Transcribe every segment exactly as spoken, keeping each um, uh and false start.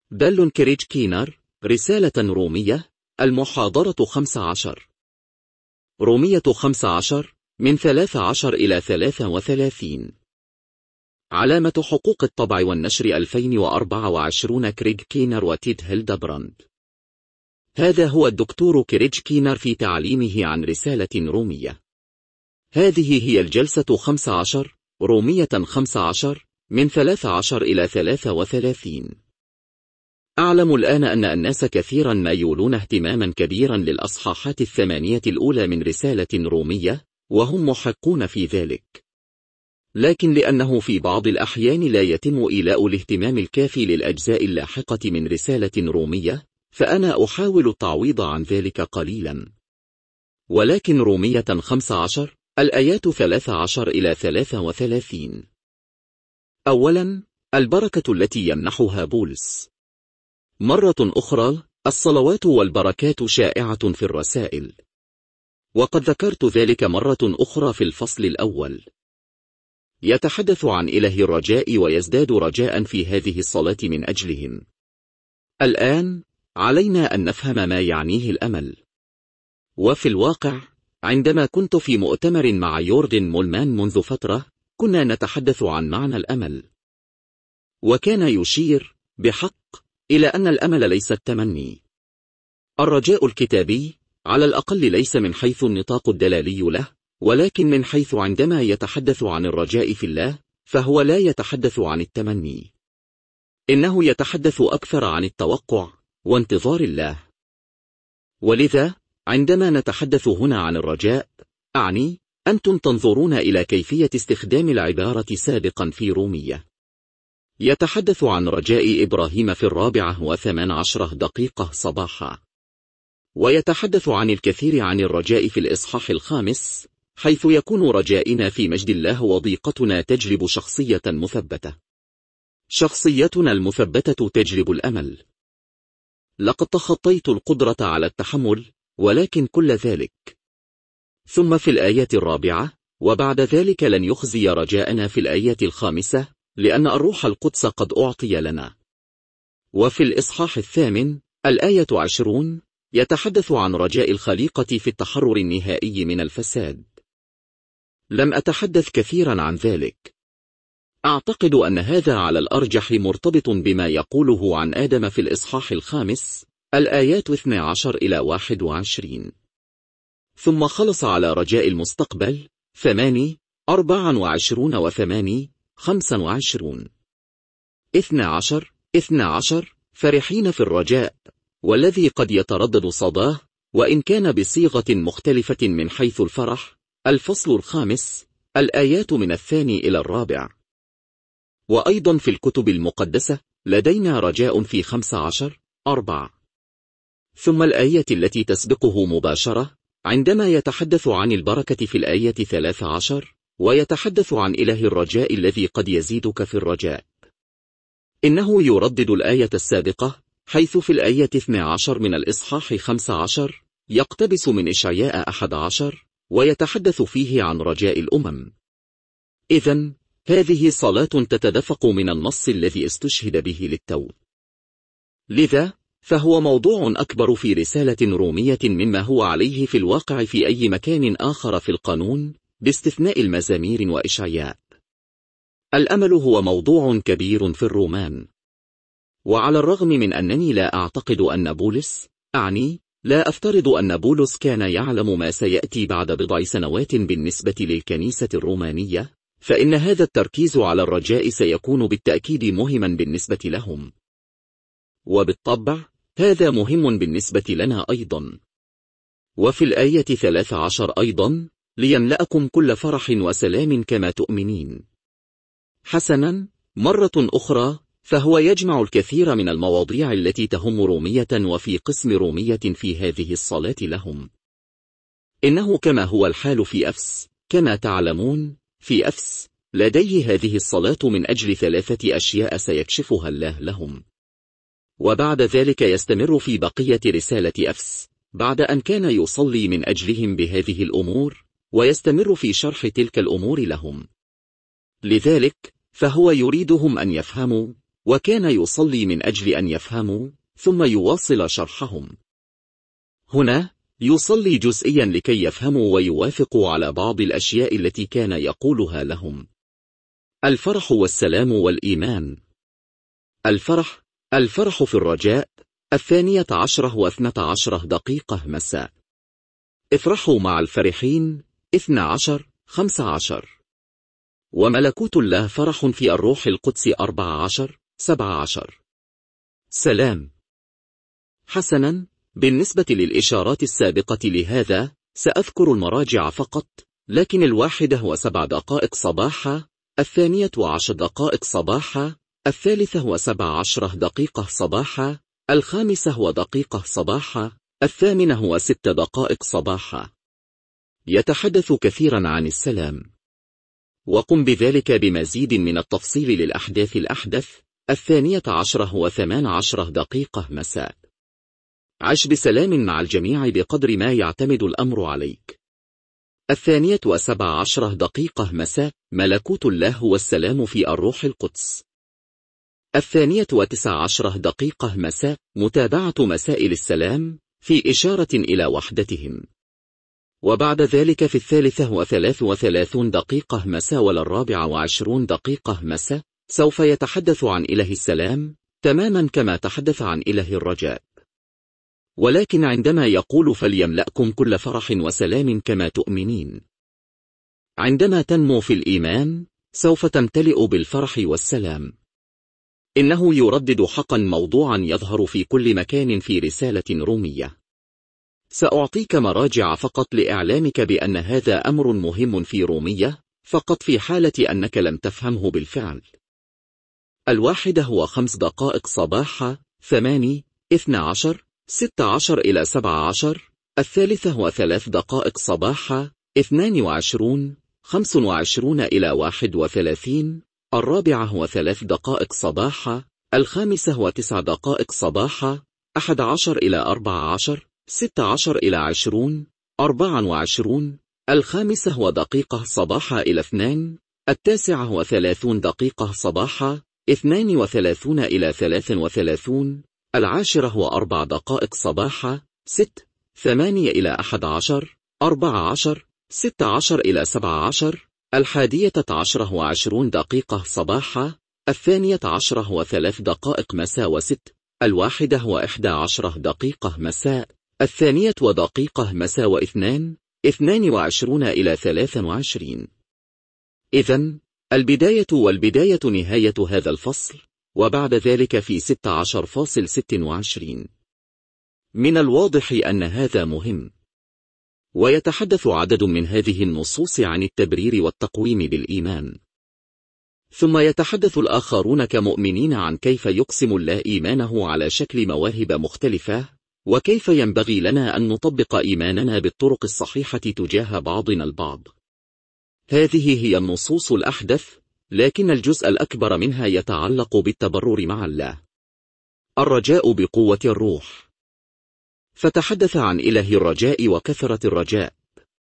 دال كريج كينر، رسالة رومية، المحاضرة خمس عشر. رومية خمس عشر من ثلاث عشر إلى ثلاثة وثلاثين. علامة حقوق الطبع والنشر ألفين وأربعة وعشرين. كريج كينر وتيد هيلدبراند. هذا هو الدكتور كريج كينر في تعليمه عن رسالة رومية. هذه هي الجلسة خمس عشر، رومية خمس عشر من ثلاث عشر إلى ثلاثة وثلاثين. أعلم الآن أن الناس كثيرا ما يولون اهتماما كبيرا للأصحاحات الثمانية الأولى من رسالة رومية، وهم محقون في ذلك. لكن لأنه في بعض الأحيان لا يتم إيلاء الاهتمام الكافي للأجزاء اللاحقة من رسالة رومية، فأنا أحاول التعويض عن ذلك قليلا. ولكن رومية خمس عشر، الآيات ثلاث عشر إلى ثلاثة وثلاثين. أولا، البركة التي يمنحها بولس. مرة أخرى، الصلوات والبركات شائعة في الرسائل، وقد ذكرت ذلك مرة أخرى في الفصل الأول. يتحدث عن إله الرجاء ويزداد رجاء في هذه الصلاة من أجلهم. الآن علينا أن نفهم ما يعنيه الأمل. وفي الواقع، عندما كنت في مؤتمر مع يوردن مولمان منذ فترة، كنا نتحدث عن معنى الأمل، وكان يشير بحق إلى أن الأمل ليس التمني. الرجاء الكتابي على الأقل ليس من حيث النطاق الدلالي له، ولكن من حيث عندما يتحدث عن الرجاء في الله، فهو لا يتحدث عن التمني، إنه يتحدث أكثر عن التوقع وانتظار الله. ولذا عندما نتحدث هنا عن الرجاء، أعني أنتم تنظرون إلى كيفية استخدام العبارة سابقا في رومية. يتحدث عن رجاء إبراهيم في الرابعة وثمان عشرة دقيقة صباحا، ويتحدث عن الكثير عن الرجاء في الإصحاح الخامس، حيث يكون رجائنا في مجد الله وضيقتنا تجلب شخصية مثبتة. شخصيتنا المثبتة تجلب الأمل. لقد تخطيت القدرة على التحمل، ولكن كل ذلك. ثم في الآية الرابعة، وبعد ذلك لن يخزي رجاءنا في الآية الخامسة، لأن الروح القدس قد أعطي لنا. وفي الإصحاح الثامن، الآية عشرون، يتحدث عن رجاء الخليقة في التحرر النهائي من الفساد. لم أتحدث كثيرا عن ذلك. أعتقد أن هذا على الأرجح مرتبط بما يقوله عن آدم في الإصحاح الخامس، الآيات اثني عشر إلى واحد وعشرين. ثم خلص على رجاء المستقبل، ثماني، أربعة وعشرون وثماني، خمسة وعشرون. اثنى عشر، اثنى عشر، فرحين في الرجاء، والذي قد يتردد صداه، وإن كان بصيغة مختلفة من حيث الفرح. الفصل الخامس، الآيات من الثاني إلى الرابع. وأيضا في الكتب المقدسة لدينا رجاء في خمس عشر، أربعة. ثم الآية التي تسبقه مباشرة، عندما يتحدث عن البركة في الآية ثلاث عشر، ويتحدث عن إله الرجاء الذي قد يزيدك في الرجاء. إنه يردد الآية السابقة، حيث في الآية اثني عشر من الإصحاح خمس عشر، يقتبس من إشعياء أحد عشر، ويتحدث فيه عن رجاء الأمم. إذن هذه صلاة تتدفق من النص الذي استشهد به للتو. لذا فهو موضوع أكبر في رسالة رومية مما هو عليه في الواقع في أي مكان آخر في القانون، باستثناء المزامير وإشعياء. الأمل هو موضوع كبير في الرومان. وعلى الرغم من أنني لا أعتقد أن بولس، أعني لا أفترض أن بولس كان يعلم ما سيأتي بعد بضع سنوات بالنسبة للكنيسة الرومانية، فإن هذا التركيز على الرجاء سيكون بالتأكيد مهما بالنسبة لهم. وبالطبع هذا مهم بالنسبة لنا أيضا. وفي الآية ثلاث عشر أيضا، ليملأكم كل فرح وسلام كما تؤمنين. حسنا، مرة أخرى، فهو يجمع الكثير من المواضيع التي تهم رومية وفي قسم رومية في هذه الصلاة لهم. إنه كما هو الحال في أفس، كما تعلمون، في أفس لديه هذه الصلاة من أجل ثلاثة أشياء سيكشفها الله لهم. وبعد ذلك يستمر في بقية رسالة أفس، بعد أن كان يصلي من أجلهم بهذه الأمور، ويستمر في شرح تلك الأمور لهم. لذلك فهو يريدهم أن يفهموا وكان يصلي من أجل أن يفهموا ثم يواصل شرحهم. هنا يصلي جزئيا لكي يفهموا ويوافقوا على بعض الأشياء التي كان يقولها لهم. الفرح والسلام والإيمان. الفرح الفرح في الرجاء الثانية عشرة واثنة عشرة دقيقة مساء. افرحوا مع الفرحين اثنى عشر خمسة عشر. وملكوت الله فرح في الروح القدس أربعة عشر سبعة عشر. سلام. حسنا، بالنسبة للإشارات السابقة لهذا سأذكر المراجع فقط، لكن الواحدة هو سبع دقائق صباحا، الثانية وعشر دقائق صباحا، الثالثة هو سبع عشرة دقيقة صباحا، الخامسة هو دقيقة صباحا، الثامنة هو ست دقائق صباحا. يتحدث كثيرا عن السلام. وقم بذلك بمزيد من التفصيل للأحداث الأحدث. الثانية عشرة هو ثمان عشرة دقيقة مساء. عش بسلام مع الجميع بقدر ما يعتمد الأمر عليك. الثانية وسبع عشرة دقيقة مساء. ملكوت الله هو السلام في الروح القدس. الثانية وتسع عشرة دقيقة مساء. متابعة مسائل السلام في إشارة إلى وحدتهم. وبعد ذلك في الثالثة وثلاث وثلاثون دقيقة مساء والرابعة وعشرون دقيقة مساء سوف يتحدث عن إله السلام تماما كما تحدث عن إله الرجاء. ولكن عندما يقول فليملأكم كل فرح وسلام كما تؤمنين، عندما تنمو في الإيمان سوف تمتلئ بالفرح والسلام. إنه يردد حقا موضوعا يظهر في كل مكان في رسالة رومية. سأعطيك مراجع فقط لإعلامك بأن هذا أمر مهم في رومية، فقط في حالة أنك لم تفهمه بالفعل. الواحدة هو خمس دقائق صباحا، ثماني، اثنى عشر، ستة عشر إلى سبعة عشر. الثالثة هو ثلاث دقائق صباحا، اثنان وعشرون، خمس وعشرون إلى واحد وثلاثين. الرابعة هو ثلاث دقائق صباحا. الخامسة هو تسع دقائق صباحا، أحد عشر إلى أربعة عشر، ستة عشر إلى عشرون، أربعة وعشرون. الخامسة هو دقيقة صباحا إلى اثنان. التاسعة هو ثلاثون دقيقة صباحا، اثنان وثلاثون إلى ثلاث وثلاثون. العاشرة هو أربع دقائق صباحا، ست، ثمانية إلى أحد عشر، أربعة عشر، ستة عشر إلى سبعة عشر. الحادية عشرة هو عشرون دقيقة صباحا. الثانية عشرة هو ثلاث دقائق مساء وست. الواحدة هو إحدى عشرة دقيقة مساء. الثانية ودقيقة مساء واثنان، اثنان وعشرون إلى ثلاث وعشرين. إذن البداية والبداية نهاية هذا الفصل، وبعد ذلك في ستة عشر فاصل ستة وعشرين. من الواضح أن هذا مهم. ويتحدث عدد من هذه النصوص عن التبرير والتقويم بالإيمان. ثم يتحدث الآخرون كمؤمنين عن كيف يقسم الله إيمانه على شكل مواهب مختلفة، وكيف ينبغي لنا أن نطبق إيماننا بالطرق الصحيحة تجاه بعضنا البعض. هذه هي النصوص الأحدث، لكن الجزء الأكبر منها يتعلق بالتبرر مع الله. الرجاء بقوة الروح. فتحدث عن إله الرجاء وكثرة الرجاء.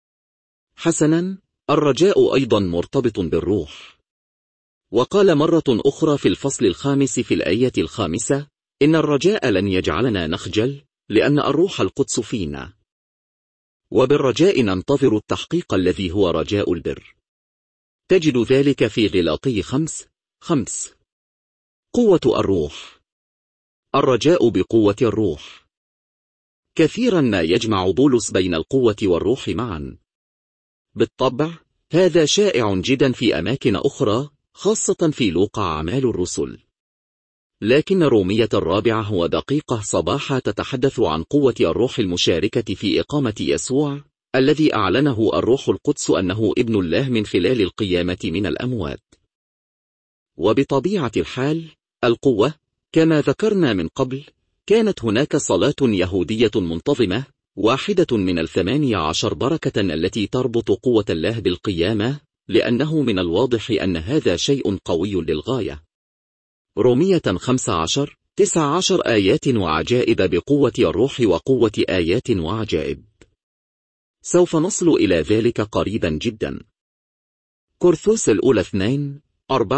حسنا، الرجاء أيضا مرتبط بالروح. وقال مرة أخرى في الفصل الخامس في الآية الخامسة: إن الرجاء لن يجعلنا نخجل لأن الروح القدس فينا. وبالرجاء ننتظر التحقيق الذي هو رجاء البر. تجد ذلك في غلاطي خمس خمس. قوة الروح. الرجاء بقوة الروح. كثيرا ما يجمع بولس بين القوة والروح معا. بالطبع هذا شائع جدا في أماكن أخرى، خاصة في لوقا أعمال الرسل. لكن رومية الرابعة هو دقيقة صباحا تتحدث عن قوة الروح المشاركة في إقامة يسوع، الذي أعلنه الروح القدس أنه ابن الله من خلال القيامة من الأموات. وبطبيعة الحال القوة كما ذكرنا من قبل، كانت هناك صلاة يهودية منتظمة، واحدة من الثمانية عشر بركة التي تربط قوة الله بالقيامة، لأنه من الواضح أن هذا شيء قوي للغاية. رومية خمسة عشر تسعة عشر آيات وعجائب بقوة الروح وقوة آيات وعجائب. سوف نصل إلى ذلك قريبا جدا. كورنثوس الأولى اثنين أربعة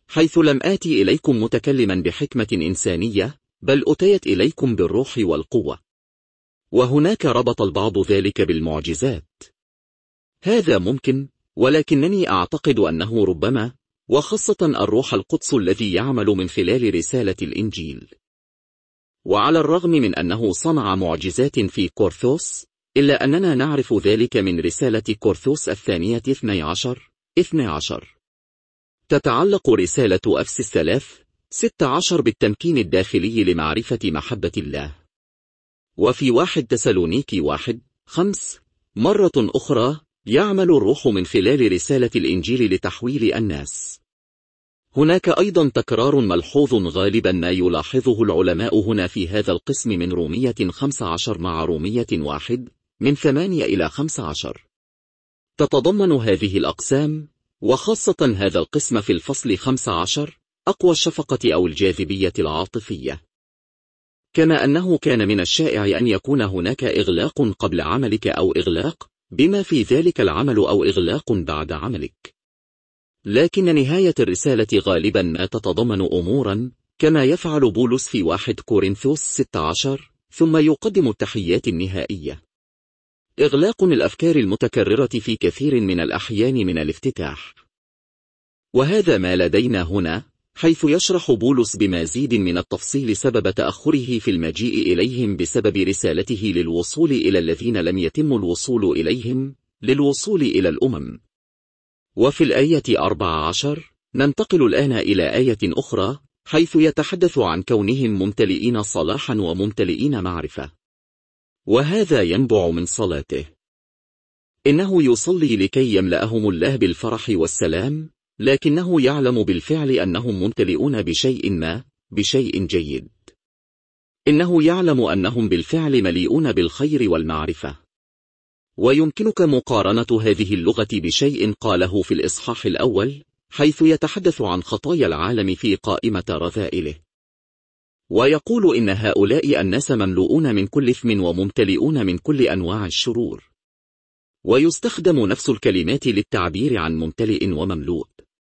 حيث لم آتي إليكم متكلما بحكمة إنسانية، بل أتيت إليكم بالروح والقوة. وهناك ربط البعض ذلك بالمعجزات. هذا ممكن، ولكنني أعتقد أنه ربما، وخاصة الروح القدس الذي يعمل من خلال رسالة الإنجيل. وعلى الرغم من أنه صنع معجزات في كورنثوس، إلا أننا نعرف ذلك من رسالة كورنثوس الثانية اثني عشر اثني عشر. تتعلق رسالة أفسس ثلاث ستة عشر بالتمكين الداخلي لمعرفة محبة الله. وفي واحد تسالونيكي واحد خمس مرة أخرى يعمل الروح من خلال رسالة الإنجيل لتحويل الناس. هناك أيضا تكرار ملحوظ غالبا ما يلاحظه العلماء هنا في هذا القسم من رومية خمس عشر مع رومية واحد من ثمانية إلى خمس عشر. تتضمن هذه الأقسام، وخاصة هذا القسم في الفصل خمس عشر، أقوى الشفقة أو الجاذبية العاطفية. كما أنه كان من الشائع أن يكون هناك إغلاق قبل عملك أو إغلاق بما في ذلك العمل أو إغلاق بعد عملك. لكن نهاية الرسالة غالبا ما تتضمن أمورا، كما يفعل بولس في واحد كورنثوس ستة عشر، ثم يقدم التحيات النهائية. إغلاق الأفكار المتكررة في كثير من الأحيان من الافتتاح. وهذا ما لدينا هنا، حيث يشرح بولس بمزيد من التفصيل سبب تأخره في المجيء إليهم بسبب رسالته للوصول إلى الذين لم يتم الوصول إليهم، للوصول إلى الأمم. وفي الآية أربعة عشر ننتقل الآن إلى آية أخرى، حيث يتحدث عن كونهم ممتلئين صلاحا وممتلئين معرفة. وهذا ينبع من صلاته. إنه يصلي لكي يملأهم الله بالفرح والسلام، لكنه يعلم بالفعل أنهم ممتلئون بشيء ما، بشيء جيد. إنه يعلم أنهم بالفعل مليئون بالخير والمعرفة. ويمكنك مقارنة هذه اللغة بشيء قاله في الإصحاح الأول، حيث يتحدث عن خطايا العالم في قائمة رذائله. ويقول إن هؤلاء الناس مملؤون من كل إثم وممتلئون من كل أنواع الشرور. ويستخدم نفس الكلمات للتعبير عن ممتلئ ومملوء.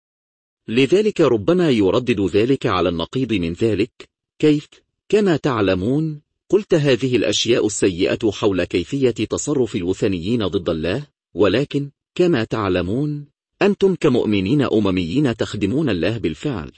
لذلك ربما يردد ذلك على النقيض من ذلك. كيف؟ كما تعلمون، قلت هذه الأشياء السيئة حول كيفية تصرف الوثنيين ضد الله، ولكن كما تعلمون أنتم كمؤمنين أمميين تخدمون الله بالفعل.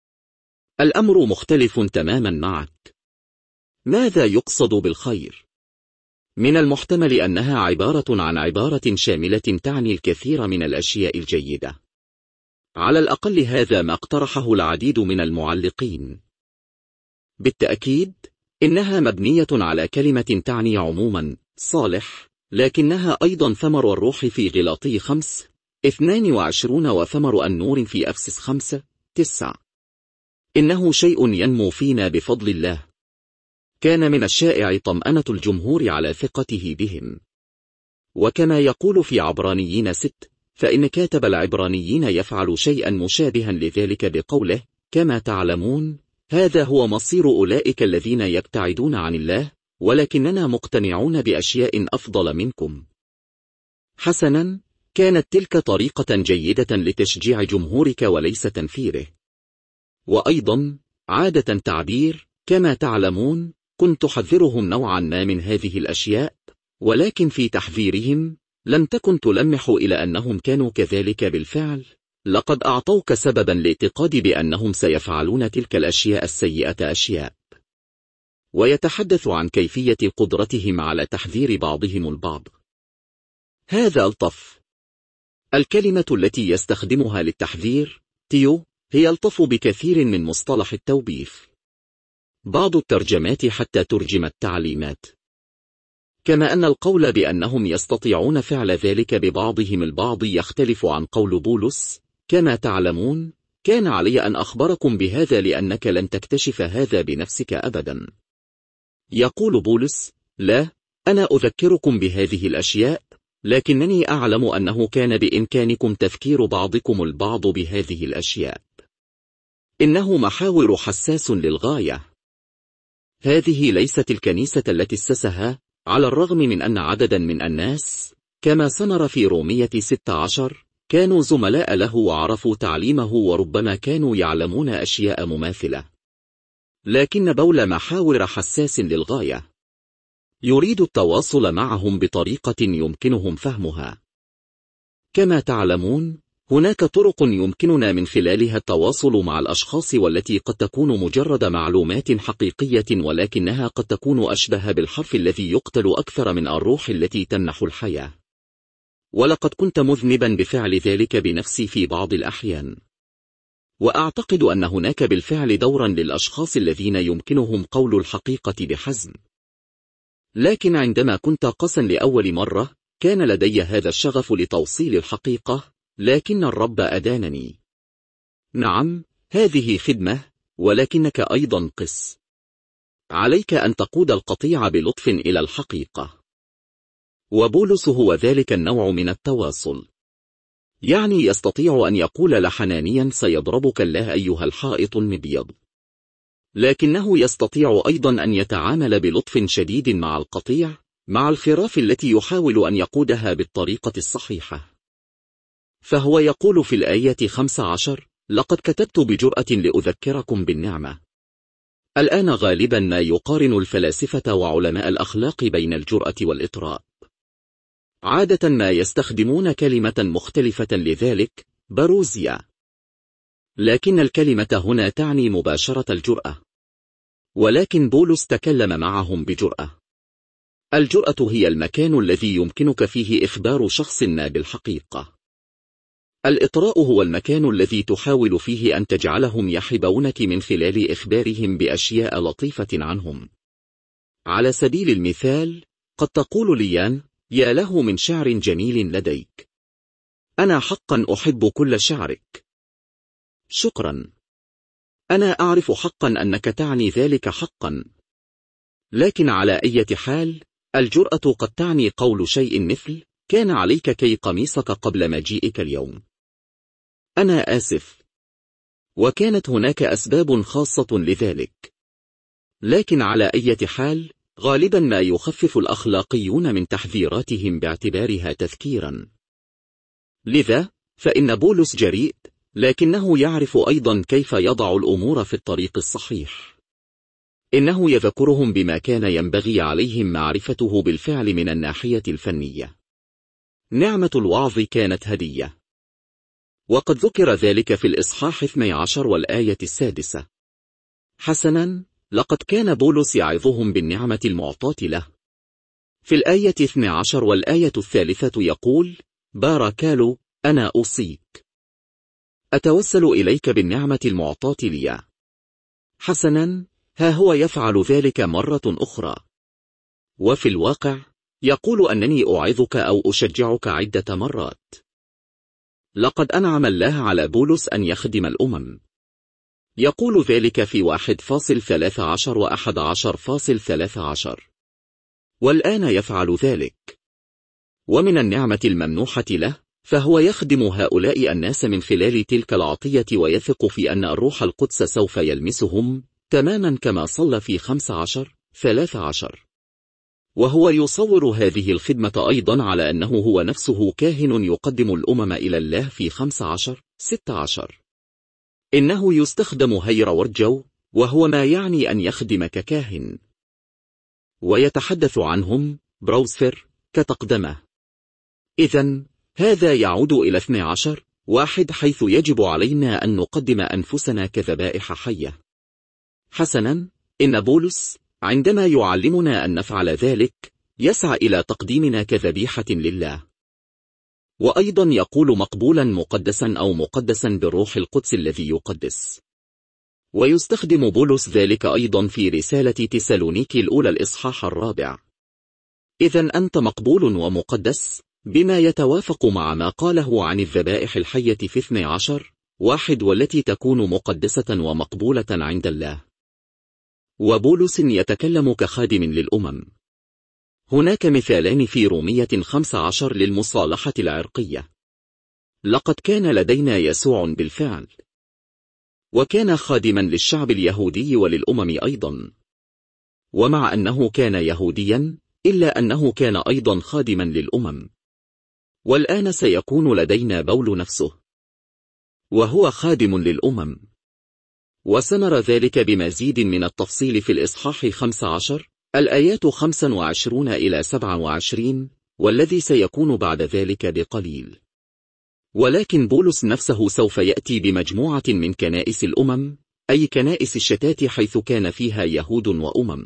الأمر مختلف تماما معك. ماذا يقصد بالخير؟ من المحتمل أنها عبارة عن عبارة شاملة تعني الكثير من الأشياء الجيدة. على الأقل هذا ما اقترحه العديد من المعلقين. بالتأكيد إنها مبنية على كلمة تعني عموما صالح، لكنها أيضا ثمر الروح في غلاطي خمس اثنان وعشرون وثمر النور في أفسس خمسة تسعة. إنه شيء ينمو فينا بفضل الله. كان من الشائع طمأنة الجمهور على ثقته بهم. وكما يقول في عبرانيين ست، فإن كاتب العبرانيين يفعل شيئا مشابها لذلك بقوله كما تعلمون، هذا هو مصير أولئك الذين يبتعدون عن الله، ولكننا مقتنعون بأشياء أفضل منكم. حسنا، كانت تلك طريقة جيدة لتشجيع جمهورك وليس تنفيره. وأيضا عادة تعبير كما تعلمون كنت أحذرهم نوعا ما من هذه الأشياء، ولكن في تحذيرهم لم تكن تلمح إلى أنهم كانوا كذلك بالفعل. لقد أعطوك سببا لاعتقاد بأنهم سيفعلون تلك الأشياء السيئة أشياء. ويتحدث عن كيفية قدرتهم على تحذير بعضهم البعض. هذا ألطف. الكلمة التي يستخدمها للتحذير تيو هي ألطف بكثير من مصطلح التوبيخ. بعض الترجمات حتى ترجم التعليمات. كما أن القول بأنهم يستطيعون فعل ذلك ببعضهم البعض يختلف عن قول بولس كما تعلمون، كان علي أن أخبركم بهذا لأنك لن تكتشف هذا بنفسك أبدا. يقول بولس: لا، أنا أذكركم بهذه الأشياء، لكنني أعلم أنه كان بإمكانكم تذكير بعضكم البعض بهذه الأشياء. إنه محاور حساس للغاية. هذه ليست الكنيسة التي أسسها، على الرغم من أن عددا من الناس كما سنرى في رومية ستة عشر كانوا زملاء له وعرفوا تعليمه وربما كانوا يعلمون أشياء مماثلة. لكن بول محاور حساس للغاية، يريد التواصل معهم بطريقة يمكنهم فهمها. كما تعلمون، هناك طرق يمكننا من خلالها التواصل مع الأشخاص، والتي قد تكون مجرد معلومات حقيقية، ولكنها قد تكون أشبه بالحرف الذي يقتل أكثر من الروح التي تمنح الحياة. ولقد كنت مذنبا بفعل ذلك بنفسي في بعض الأحيان، وأعتقد أن هناك بالفعل دورا للأشخاص الذين يمكنهم قول الحقيقة بحزم. لكن عندما كنت قسا لأول مرة، كان لدي هذا الشغف لتوصيل الحقيقة، لكن الرب أدانني. نعم، هذه خدمة، ولكنك أيضا قس. عليك أن تقود القطيع بلطف إلى الحقيقة. وبولس هو ذلك النوع من التواصل. يعني يستطيع أن يقول لحنانيا: سيضربك الله أيها الحائط المبيض. لكنه يستطيع أيضا أن يتعامل بلطف شديد مع القطيع، مع الخراف التي يحاول أن يقودها بالطريقة الصحيحة. فهو يقول في الآية خمسة عشر: لقد كتبت بجرأة لأذكركم بالنعمة. الآن غالبا ما يقارن الفلاسفة وعلماء الأخلاق بين الجرأة والإطراء. عادة ما يستخدمون كلمة مختلفة لذلك، باروزيا. لكن الكلمة هنا تعني مباشرة الجرأة. ولكن بولس تكلم معهم بجرأة. الجرأة هي المكان الذي يمكنك فيه إخبار شخص ما بالحقيقة. الإطراء هو المكان الذي تحاول فيه أن تجعلهم يحبونك من خلال إخبارهم بأشياء لطيفة عنهم. على سبيل المثال، قد تقول ليان: يا له من شعر جميل لديك. أنا حقا أحب كل شعرك. شكرا. أنا أعرف حقا أنك تعني ذلك حقا. لكن على أي حال، الجرأة قد تعني قول شيء مثل: كان عليك كي قميصك قبل مجيئك اليوم. أنا آسف. وكانت هناك أسباب خاصة لذلك. لكن على أي حال، غالبا ما يخفف الأخلاقيون من تحذيراتهم باعتبارها تذكيرا. لذا، فإن بولس جريء، لكنه يعرف أيضا كيف يضع الأمور في الطريق الصحيح. إنه يذكرهم بما كان ينبغي عليهم معرفته بالفعل من الناحية الفنية. نعمة الوعظ كانت هدية. وقد ذكر ذلك في الإصحاح اثني عشر والآية السادسة. حسنا، لقد كان بولس يعظهم بالنعمة المعطاة له. في الآية اثني عشر والآية الثالثة يقول: باركالو، أنا أوصيك. أتوسل إليك بالنعمة المعطاة لي. حسنا، ها هو يفعل ذلك مرة أخرى. وفي الواقع، يقول أنني أعظك أو أشجعك عدة مرات. لقد أنعم الله على بولس أن يخدم الأمم. يقول ذلك في واحد فاصل ثلاثة عشر وأحد عشر فاصل ثلاثة عشر. والآن يفعل ذلك. ومن النعمة الممنوحة له، فهو يخدم هؤلاء الناس من خلال تلك العطية، ويثق في أن الروح القدس سوف يلمسهم، تماما كما صلى في خمسة عشر ثلاثة عشر. وهو يصور هذه الخدمة أيضا على أنه هو نفسه كاهن يقدم الأمم إلى الله في خمسة عشر ستة عشر. إنه يستخدم هير ورجو، وهو ما يعني أن يخدم ككاهن. ويتحدث عنهم بروسفر كتقدمه. إذن هذا يعود إلى اثني عشر واحد، حيث يجب علينا أن نقدم أنفسنا كذبائح حية. حسنا، إن بولس عندما يعلمنا أن نفعل ذلك، يسعى إلى تقديمنا كذبيحة لله. وأيضا يقول مقبولا مقدسا أو مقدسا بالروح القدس الذي يقدس. ويستخدم بولس ذلك أيضا في رسالة تسالونيكي الأولى الإصحاح الرابع. إذن أنت مقبول ومقدس، بما يتوافق مع ما قاله عن الذبائح الحية في اثني عشر واحد، والتي تكون مقدسة ومقبولة عند الله. وبولس يتكلم كخادم للأمم. هناك مثالان في رومية خمسة عشر للمصالحة العرقية. لقد كان لدينا يسوع بالفعل، وكان خادما للشعب اليهودي وللأمم أيضا. ومع أنه كان يهوديا، إلا أنه كان أيضا خادما للأمم. والآن سيكون لدينا بول نفسه، وهو خادم للأمم. وسنرى ذلك بمزيد من التفصيل في الإصحاح خمسة عشر الآيات خمسة وعشرين إلى سبعة وعشرين، والذي سيكون بعد ذلك بقليل. ولكن بولس نفسه سوف يأتي بمجموعة من كنائس الأمم، أي كنائس الشتات حيث كان فيها يهود وأمم.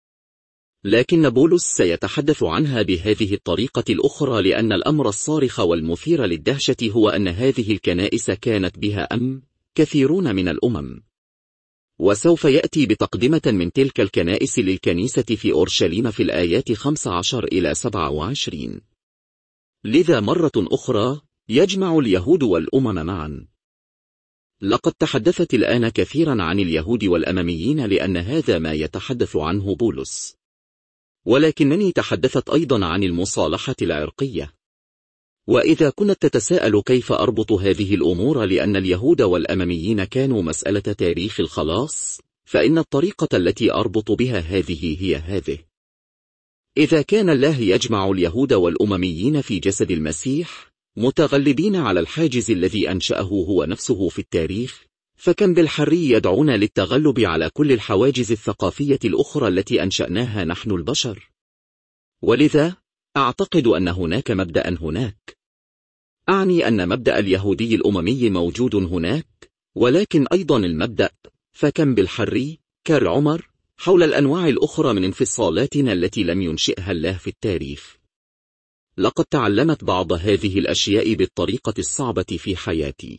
لكن بولس سيتحدث عنها بهذه الطريقة الأخرى، لأن الأمر الصارخ والمثير للدهشة هو أن هذه الكنائس كانت بها أم كثيرون من الأمم. وسوف يأتي بتقدمة من تلك الكنائس للكنيسة في أورشليم في الآيات خمسة عشر إلى سبعة وعشرين. لذا مرة أخرى يجمع اليهود والأمم معا. لقد تحدثت الآن كثيرا عن اليهود والأمميين لأن هذا ما يتحدث عنه بولس، ولكنني تحدثت أيضا عن المصالحة العرقية. وإذا كنت تتساءل كيف أربط هذه الأمور لأن اليهود والأمميين كانوا مسألة تاريخ الخلاص، فإن الطريقة التي أربط بها هذه هي هذه: إذا كان الله يجمع اليهود والأمميين في جسد المسيح متغلبين على الحاجز الذي أنشأه هو نفسه في التاريخ، فكم بالحري يدعونا للتغلب على كل الحواجز الثقافية الأخرى التي أنشأناها نحن البشر. ولذا أعتقد أن هناك مبدأ هناك. أعني أن مبدأ اليهودي الأممي موجود هناك، ولكن أيضا المبدأ فكم بالحري كالعمر حول الأنواع الأخرى من انفصالاتنا التي لم ينشئها الله في التاريخ. لقد تعلمت بعض هذه الأشياء بالطريقة الصعبة في حياتي.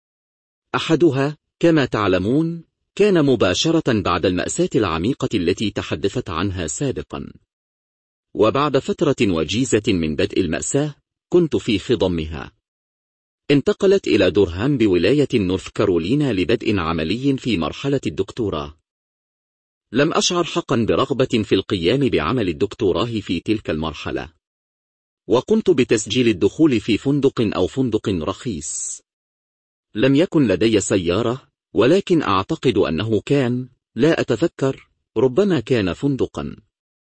أحدها كما تعلمون كان مباشرة بعد المأساة العميقة التي تحدثت عنها سابقا. وبعد فترة وجيزة من بدء المأساة كنت في خضمها. انتقلت إلى دورهام بولاية نورث كارولينا لبدء عملي في مرحلة الدكتوراه. لم أشعر حقا برغبة في القيام بعمل الدكتوراه في تلك المرحلة، وقمت بتسجيل الدخول في فندق أو فندق رخيص. لم يكن لدي سيارة، ولكن أعتقد أنه كان، لا أتذكر، ربما كان فندقا.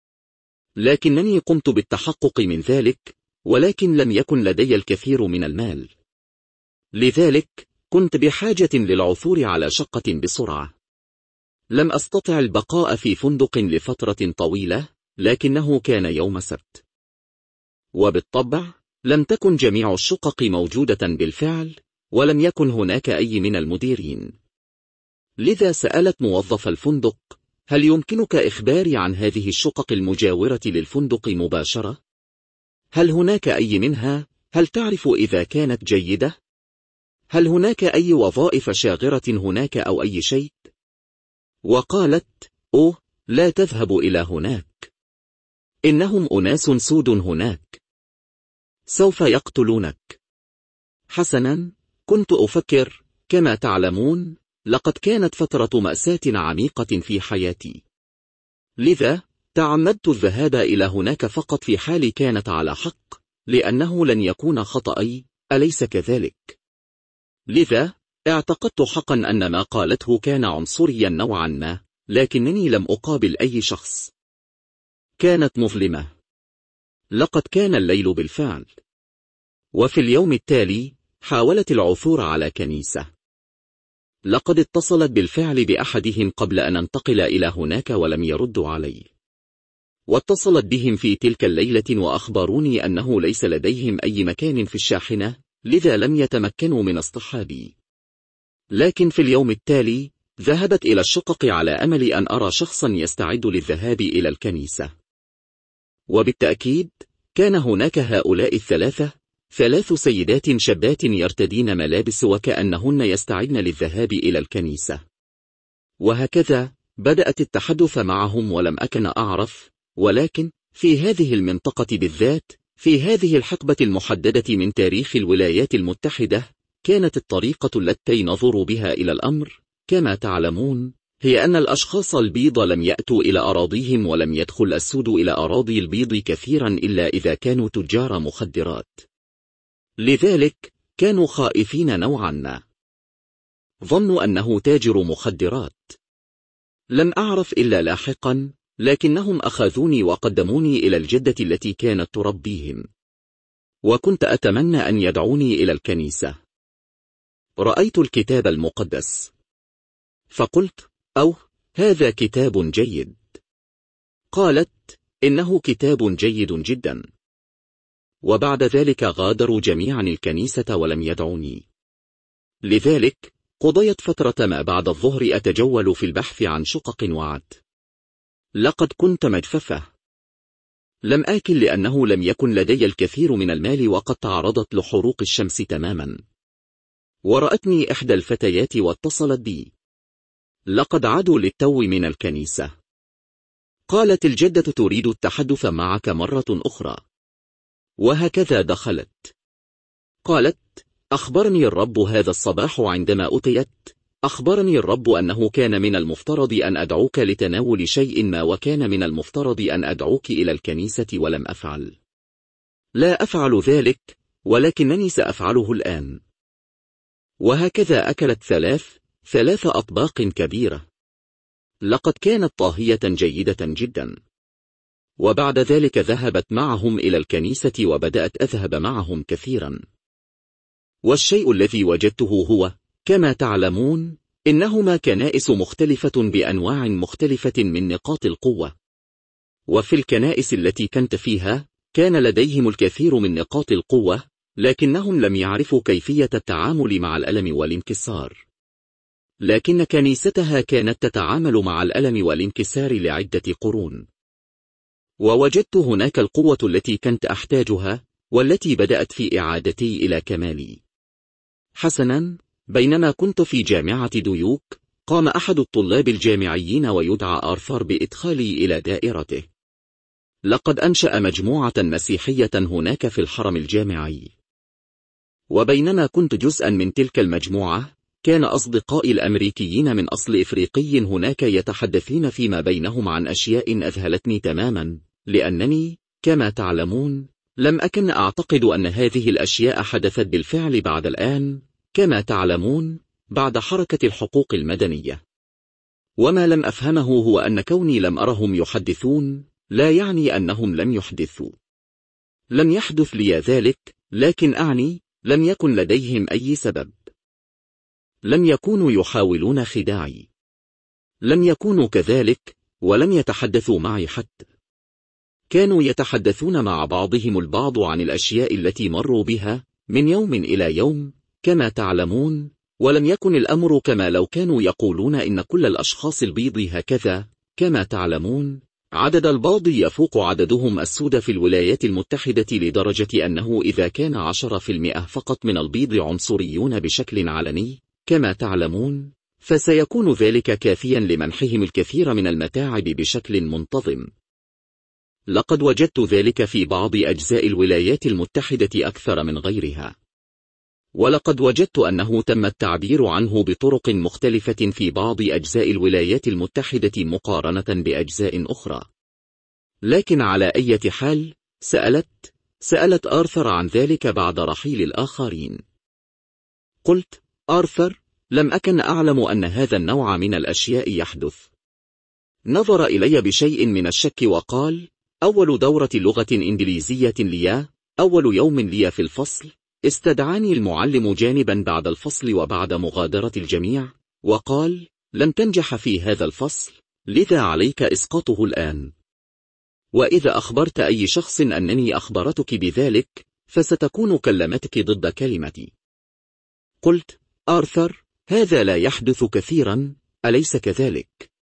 لكنني قمت بالتحقق من ذلك، ولكن لم يكن لدي الكثير من المال. لذلك كنت بحاجة للعثور على شقة بسرعة. لم أستطع البقاء في فندق لفترة طويلة، لكنه كان يوم سبت. وبالطبع لم تكن جميع الشقق موجودة بالفعل، ولم يكن هناك أي من المديرين. لذا سألت موظف الفندق: هل يمكنك إخباري عن هذه الشقق المجاورة للفندق مباشرة؟ هل هناك أي منها؟ هل تعرف إذا كانت جيدة؟ هل هناك أي وظائف شاغرة هناك أو أي شيء؟ وقالت: أوه، لا تذهب إلى هناك. إنهم أناس سود هناك. سوف يقتلونك. حسنا، كنت أفكر، كما تعلمون، لقد كانت فترة مأساة عميقة في حياتي. لذا تعمدت الذهاب إلى هناك فقط في حال كانت على حق، لأنه لن يكون خطأي، أليس كذلك؟ لذا اعتقدت حقا أن ما قالته كان عنصريا نوعا ما، لكنني لم أقابل أي شخص. كانت مظلمة. لقد كان الليل بالفعل. وفي اليوم التالي حاولت العثور على كنيسة. لقد اتصلت بالفعل بأحدهم قبل أن انتقل إلى هناك ولم يردوا علي. واتصلت بهم في تلك الليلة وأخبروني أنه ليس لديهم أي مكان في الشاحنة، لذا لم يتمكنوا من اصطحابي. لكن في اليوم التالي ذهبت إلى الشقق على أمل أن أرى شخصا يستعد للذهاب إلى الكنيسة. وبالتأكيد كان هناك هؤلاء الثلاثة، ثلاث سيدات شابات يرتدين ملابس وكأنهن يستعدن للذهاب إلى الكنيسة. وهكذا بدأت التحدث معهم ولم أكن أعرف، ولكن في هذه المنطقة بالذات، في هذه الحقبة المحددة من تاريخ الولايات المتحدة، كانت الطريقة التي نظر بها إلى الأمر كما تعلمون هي أن الأشخاص البيض لم يأتوا إلى أراضيهم، ولم يدخل السود إلى أراضي البيض كثيرا إلا إذا كانوا تجار مخدرات. لذلك كانوا خائفين نوعا ما. ظنوا أنه تاجر مخدرات. لم أعرف إلا لاحقا، لكنهم أخذوني وقدموني إلى الجدة التي كانت تربيهم. وكنت أتمنى أن يدعوني إلى الكنيسة. رأيت الكتاب المقدس فقلت: أوه، هذا كتاب جيد. قالت: إنه كتاب جيد جدا. وبعد ذلك غادروا جميعا الكنيسة ولم يدعوني. لذلك قضيت فترة ما بعد الظهر أتجول في البحث عن شقق وعد. لقد كنت مجففة. لم آكل لأنه لم يكن لدي الكثير من المال، وقد تعرضت لحروق الشمس تماما. ورأتني إحدى الفتيات واتصلت بي. لقد عادوا للتو من الكنيسة. قالت الجدة: تريد التحدث معك مرة أخرى. وهكذا دخلت. قالت: أخبرني الرب هذا الصباح عندما أتيت، أخبرني الرب أنه كان من المفترض أن أدعوك لتناول شيء ما، وكان من المفترض أن أدعوك إلى الكنيسة ولم أفعل. لا أفعل ذلك، ولكنني سأفعله الآن. وهكذا أكلت ثلاث ثلاث أطباق كبيرة. لقد كانت طاهية جيدة جدا. وبعد ذلك ذهبت معهم إلى الكنيسة، وبدأت أذهب معهم كثيرا. والشيء الذي وجدته هو، كما تعلمون، إنهما كنائس مختلفة بأنواع مختلفة من نقاط القوة. وفي الكنائس التي كنت فيها كان لديهم الكثير من نقاط القوة، لكنهم لم يعرفوا كيفية التعامل مع الألم والانكسار. لكن كنيستها كانت تتعامل مع الألم والانكسار لعدة قرون. ووجدت هناك القوة التي كنت أحتاجها، والتي بدأت في إعادتي إلى كمالي. حسنا، بينما كنت في جامعة ديوك، قام أحد الطلاب الجامعيين ويدعى آرثر بإدخالي إلى دائرته. لقد أنشأ مجموعة مسيحية هناك في الحرم الجامعي. وبينما كنت جزءا من تلك المجموعة، كان أصدقائي الأمريكيين من أصل إفريقي هناك يتحدثون فيما بينهم عن أشياء أذهلتني تماما، لأنني، كما تعلمون، لم أكن أعتقد أن هذه الأشياء حدثت بالفعل بعد الآن، كما تعلمون، بعد حركة الحقوق المدنية. وما لم أفهمه هو أن كوني لم أرهم يحدثون لا يعني أنهم لم يحدثوا. لم يحدث لي ذلك، لكن أعني لم يكن لديهم أي سبب. لم يكونوا يحاولون خداعي. لم يكونوا كذلك، ولم يتحدثوا معي حتى. كانوا يتحدثون مع بعضهم البعض عن الأشياء التي مروا بها من يوم إلى يوم، كما تعلمون، ولم يكن الأمر كما لو كانوا يقولون إن كل الأشخاص البيض هكذا، كما تعلمون. عدد الباض يفوق عددهم السود في الولايات المتحدة، لدرجة أنه إذا كان عشرة في المئة فقط من البيض عنصريون بشكل علني، كما تعلمون، فسيكون ذلك كافيا لمنحهم الكثير من المتاعب بشكل منتظم. لقد وجدت ذلك في بعض أجزاء الولايات المتحدة أكثر من غيرها. ولقد وجدت أنه تم التعبير عنه بطرق مختلفة في بعض أجزاء الولايات المتحدة مقارنة بأجزاء أخرى. لكن على أي حال، سألت سألت آرثر عن ذلك بعد رحيل الآخرين. قلت: آرثر، لم أكن أعلم أن هذا النوع من الأشياء يحدث. نظر إلي بشيء من الشك وقال: أول دورة لغة إنجليزية لي، أول يوم لي في الفصل، استدعاني المعلم جانبا بعد الفصل وبعد مغادرة الجميع، وقال: لن تنجح في هذا الفصل، لذا عليك إسقاطه الآن. وإذا أخبرت أي شخص أنني أخبرتك بذلك، فستكون كلمتك ضد كلمتي. قلت: آرثر، هذا لا يحدث كثيرا، أليس كذلك؟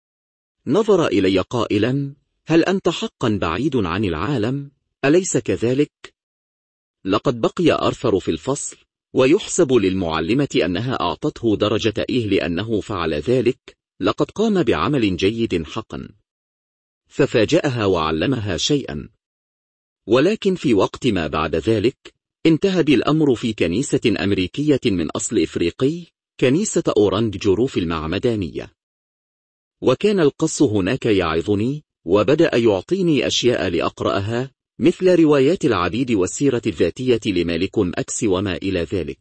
نظر إلي قائلا: هل أنت حقا بعيد عن العالم، أليس كذلك؟ لقد بقي آرثر في الفصل، ويحسب للمعلمة أنها أعطته درجة إيه لأنه فعل ذلك. لقد قام بعمل جيد حقا. ففاجأها وعلمها شيئا. ولكن في وقت ما بعد ذلك، انتهى بالأمر في كنيسة أمريكية من أصل إفريقي، كنيسة أورانج جروف المعمدانية. وكان القس هناك يعظني، وبدأ يعطيني أشياء لأقرأها، مثل روايات العبيد والسيرة الذاتية لمالكوم أكس وما إلى ذلك.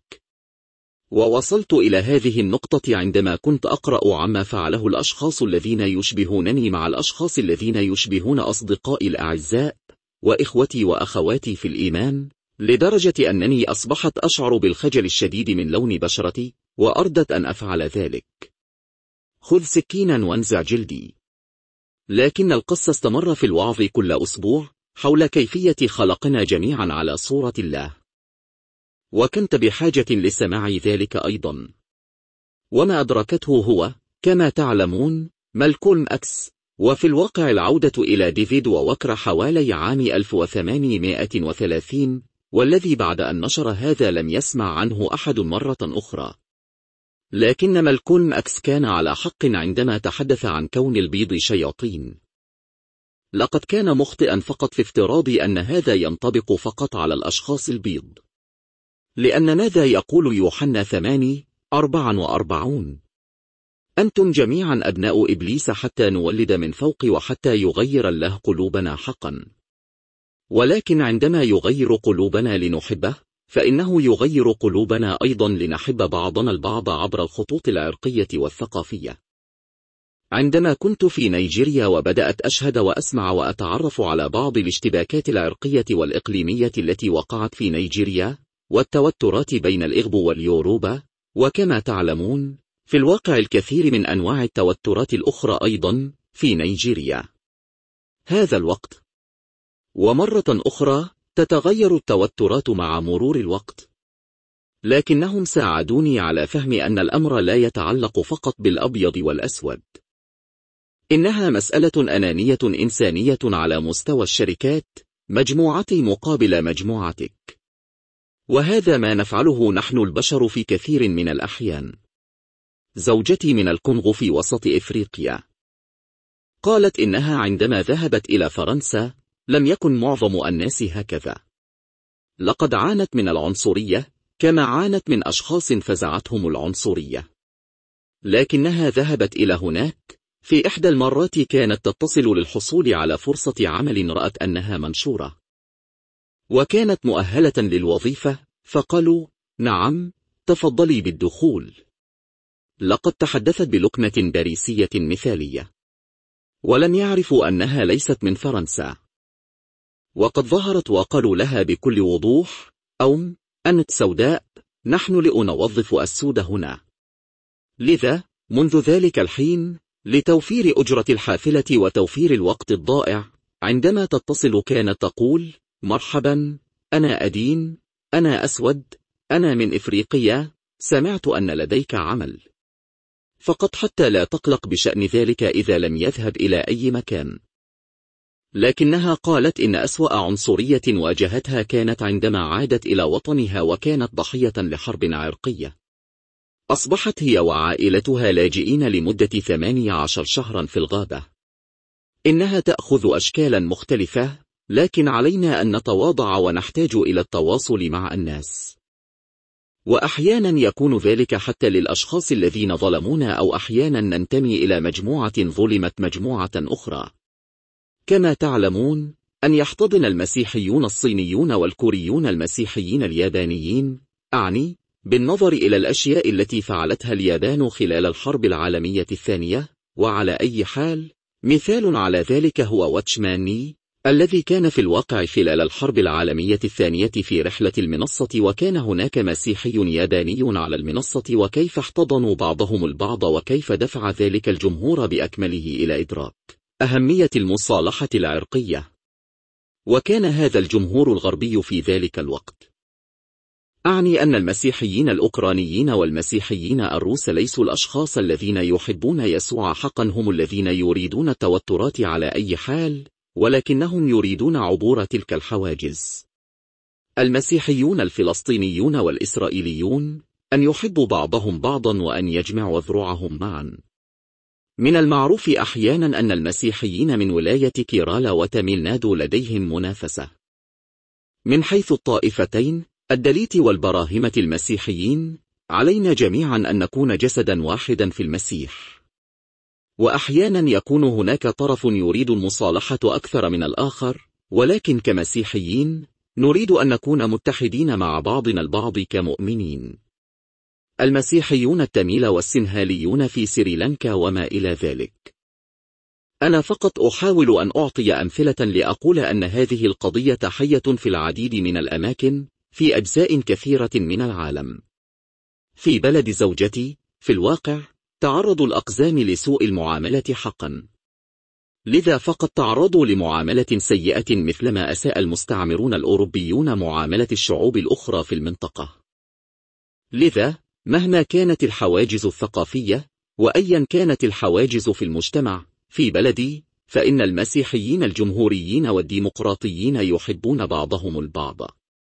ووصلت إلى هذه النقطة عندما كنت أقرأ عما فعله الأشخاص الذين يشبهونني مع الأشخاص الذين يشبهون أصدقائي الأعزاء وإخوتي وأخواتي في الإيمان، لدرجة أنني أصبحت أشعر بالخجل الشديد من لون بشرتي، وأردت أن أفعل ذلك. خذ سكينا وانزع جلدي. لكن القس استمر في الوعظ كل أسبوع حول كيفية خلقنا جميعا على صورة الله، وكنت بحاجة لسماع ذلك أيضا. وما أدركته هو، كما تعلمون، مالكولم أكس، وفي الواقع العودة إلى ديفيد ووكر حوالي عام ألف وثمانمائة وثلاثين، والذي بعد أن نشر هذا لم يسمع عنه أحد مرة أخرى. لكن مالكولم أكس كان على حق عندما تحدث عن كون البيض شياطين. لقد كان مخطئا فقط في افتراضي أن هذا ينطبق فقط على الأشخاص البيض، لأن ماذا يقول يوحنا ثمانية أربعة وأربعين؟ أنتم جميعا أبناء إبليس حتى نولد من فوق وحتى يغير الله قلوبنا حقا. ولكن عندما يغير قلوبنا لنحبه، فإنه يغير قلوبنا أيضا لنحب بعضنا البعض عبر الخطوط العرقية والثقافية. عندما كنت في نيجيريا وبدأت أشهد وأسمع وأتعرف على بعض الاشتباكات العرقية والإقليمية التي وقعت في نيجيريا، والتوترات بين الإغبو واليوروبا، وكما تعلمون في الواقع الكثير من أنواع التوترات الأخرى أيضا في نيجيريا. هذا الوقت ومرة أخرى تتغير التوترات مع مرور الوقت، لكنهم ساعدوني على فهم أن الأمر لا يتعلق فقط بالأبيض والأسود. إنها مسألة أنانية إنسانية على مستوى الشركات، مجموعتي مقابل مجموعتك. وهذا ما نفعله نحن البشر في كثير من الأحيان. زوجتي من الكونغو في وسط إفريقيا قالت إنها عندما ذهبت إلى فرنسا لم يكن معظم الناس هكذا. لقد عانت من العنصرية كما عانت من أشخاص فزعتهم العنصرية، لكنها ذهبت إلى هناك في إحدى المرات كانت تتصل للحصول على فرصة عمل رأت أنها منشورة، وكانت مؤهلة للوظيفة، فقالوا نعم تفضلي بالدخول. لقد تحدثت بلكنة باريسية مثالية، ولم يعرفوا أنها ليست من فرنسا. وقد ظهرت وقالوا لها بكل وضوح أوم أنت سوداء، نحن لنوظف السود هنا. لذا منذ ذلك الحين لتوفير أجرة الحافلة وتوفير الوقت الضائع، عندما تتصل كانت تقول مرحبا، أنا أدين، أنا أسود، أنا من إفريقيا، سمعت أن لديك عمل. فقط حتى لا تقلق بشأن ذلك إذا لم يذهب إلى أي مكان. لكنها قالت إن أسوأ عنصرية واجهتها كانت عندما عادت إلى وطنها وكانت ضحية لحرب عرقية. أصبحت هي وعائلتها لاجئين لمدة ثمانية عشر شهرا في الغابة. إنها تأخذ أشكالا مختلفة، لكن علينا أن نتواضع ونحتاج إلى التواصل مع الناس. وأحيانا يكون ذلك حتى للأشخاص الذين ظلمونا، أو أحيانا ننتمي إلى مجموعة ظلمت مجموعة أخرى. كما تعلمون أن يحتضن المسيحيون الصينيون والكوريون المسيحيين اليابانيين، أعني بالنظر إلى الأشياء التي فعلتها اليابان خلال الحرب العالمية الثانية. وعلى أي حال، مثال على ذلك هو واتشمان ني الذي كان في الواقع خلال الحرب العالمية الثانية في رحلة المنصة، وكان هناك مسيحي ياباني على المنصة، وكيف احتضنوا بعضهم البعض، وكيف دفع ذلك الجمهور بأكمله إلى إدراك أهمية المصالحة العرقية. وكان هذا الجمهور الغربي في ذلك الوقت. أعني أن المسيحيين الأوكرانيين والمسيحيين الروس ليسوا الأشخاص الذين يحبون يسوع حقا، هم الذين يريدون التوترات على أي حال، ولكنهم يريدون عبور تلك الحواجز. المسيحيون الفلسطينيون والإسرائيليون أن يحبوا بعضهم بعضا وأن يجمعوا ذروعهم معا. من المعروف أحيانا أن المسيحيين من ولاية كيرالا وتاميل نادو لديهم منافسة من حيث الطائفتين الدليت والبراهمة المسيحيين. علينا جميعا أن نكون جسدا واحدا في المسيح، وأحيانا يكون هناك طرف يريد المصالحة أكثر من الآخر، ولكن كمسيحيين نريد أن نكون متحدين مع بعضنا البعض كمؤمنين. المسيحيون التاميل والسنهاليون في سريلانكا وما إلى ذلك. أنا فقط أحاول أن أعطي أمثلة لأقول أن هذه القضية حية في العديد من الأماكن في أجزاء كثيرة من العالم. في بلد زوجتي في الواقع تعرض الأقزام لسوء المعاملة حقا، لذا فقد تعرضوا لمعاملة سيئة مثلما أساء المستعمرون الأوروبيون معاملة الشعوب الأخرى في المنطقة. لذا مهما كانت الحواجز الثقافية وأيا كانت الحواجز في المجتمع في بلدي، فإن المسيحيين الجمهوريين والديمقراطيين يحبون بعضهم البعض.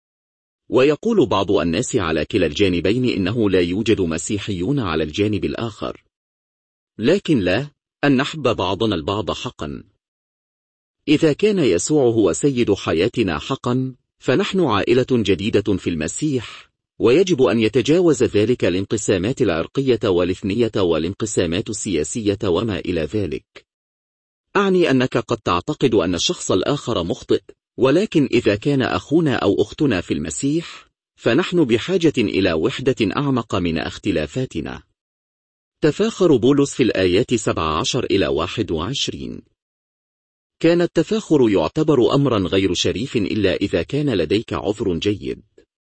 ويقول بعض الناس على كلا الجانبين إنه لا يوجد مسيحيون على الجانب الآخر، لكن لا، أن نحب بعضنا البعض حقا. إذا كان يسوع هو سيد حياتنا حقا، فنحن عائلة جديدة في المسيح، ويجب أن يتجاوز ذلك الانقسامات العرقية والإثنية والانقسامات السياسية وما إلى ذلك. أعني أنك قد تعتقد أن الشخص الآخر مخطئ، ولكن إذا كان أخونا أو أختنا في المسيح، فنحن بحاجة إلى وحدة أعمق من اختلافاتنا. تفاخر بولس في الآيات سبعة عشر إلى واحد وعشرين. كان التفاخر يعتبر أمرا غير شريف إلا إذا كان لديك عذر جيد.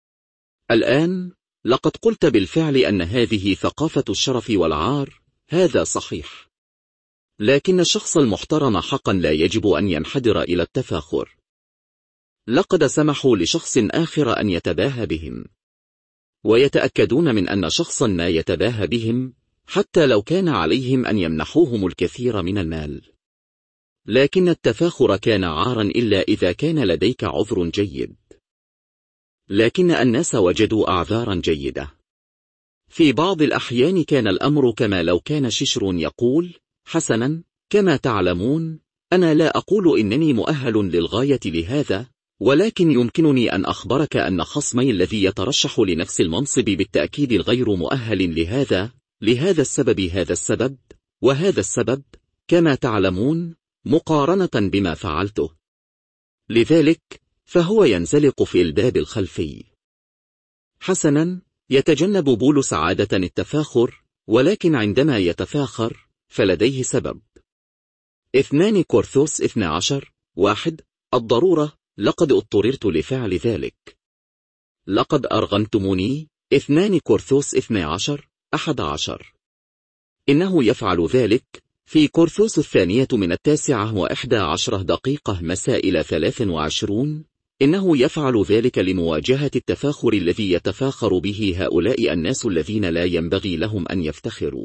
الآن لقد قلت بالفعل أن هذه ثقافة الشرف والعار، هذا صحيح، لكن الشخص المحترم حقا لا يجب أن ينحدر إلى التفاخر. لقد سمحوا لشخص آخر أن يتباهى بهم، ويتأكدون من أن شخصا ما يتباهى بهم حتى لو كان عليهم أن يمنحوهم الكثير من المال. لكن التفاخر كان عارا إلا إذا كان لديك عذر جيد. لكن الناس وجدوا أعذارا جيدة. في بعض الأحيان كان الأمر كما لو كان ششر يقول: حسنا، كما تعلمون أنا لا أقول إنني مؤهل للغاية لهذا، ولكن يمكنني أن أخبرك أن خصمي الذي يترشح لنفس المنصب بالتأكيد الغير مؤهل لهذا، لهذا السبب هذا السبب وهذا السبب، كما تعلمون، مقارنة بما فعلته. لذلك فهو ينزلق في الباب الخلفي. حسنا، يتجنب بولس عادة التفاخر، ولكن عندما يتفاخر فلديه سبب. اثنان كورنثوس اثنى عشر واحد. الضرورة: لقد اضطررت لفعل ذلك. لقد أرغمتموني. اثنان كورنثوس اثنى عشر أحد عشر. إنه يفعل ذلك في كورنثوس الثانية من التاسعة وإحدى عشرة دقيقة مساء إلى ثلاث وعشرون. إنه يفعل ذلك لمواجهة التفاخر الذي يتفاخر به هؤلاء الناس الذين لا ينبغي لهم أن يفتخروا.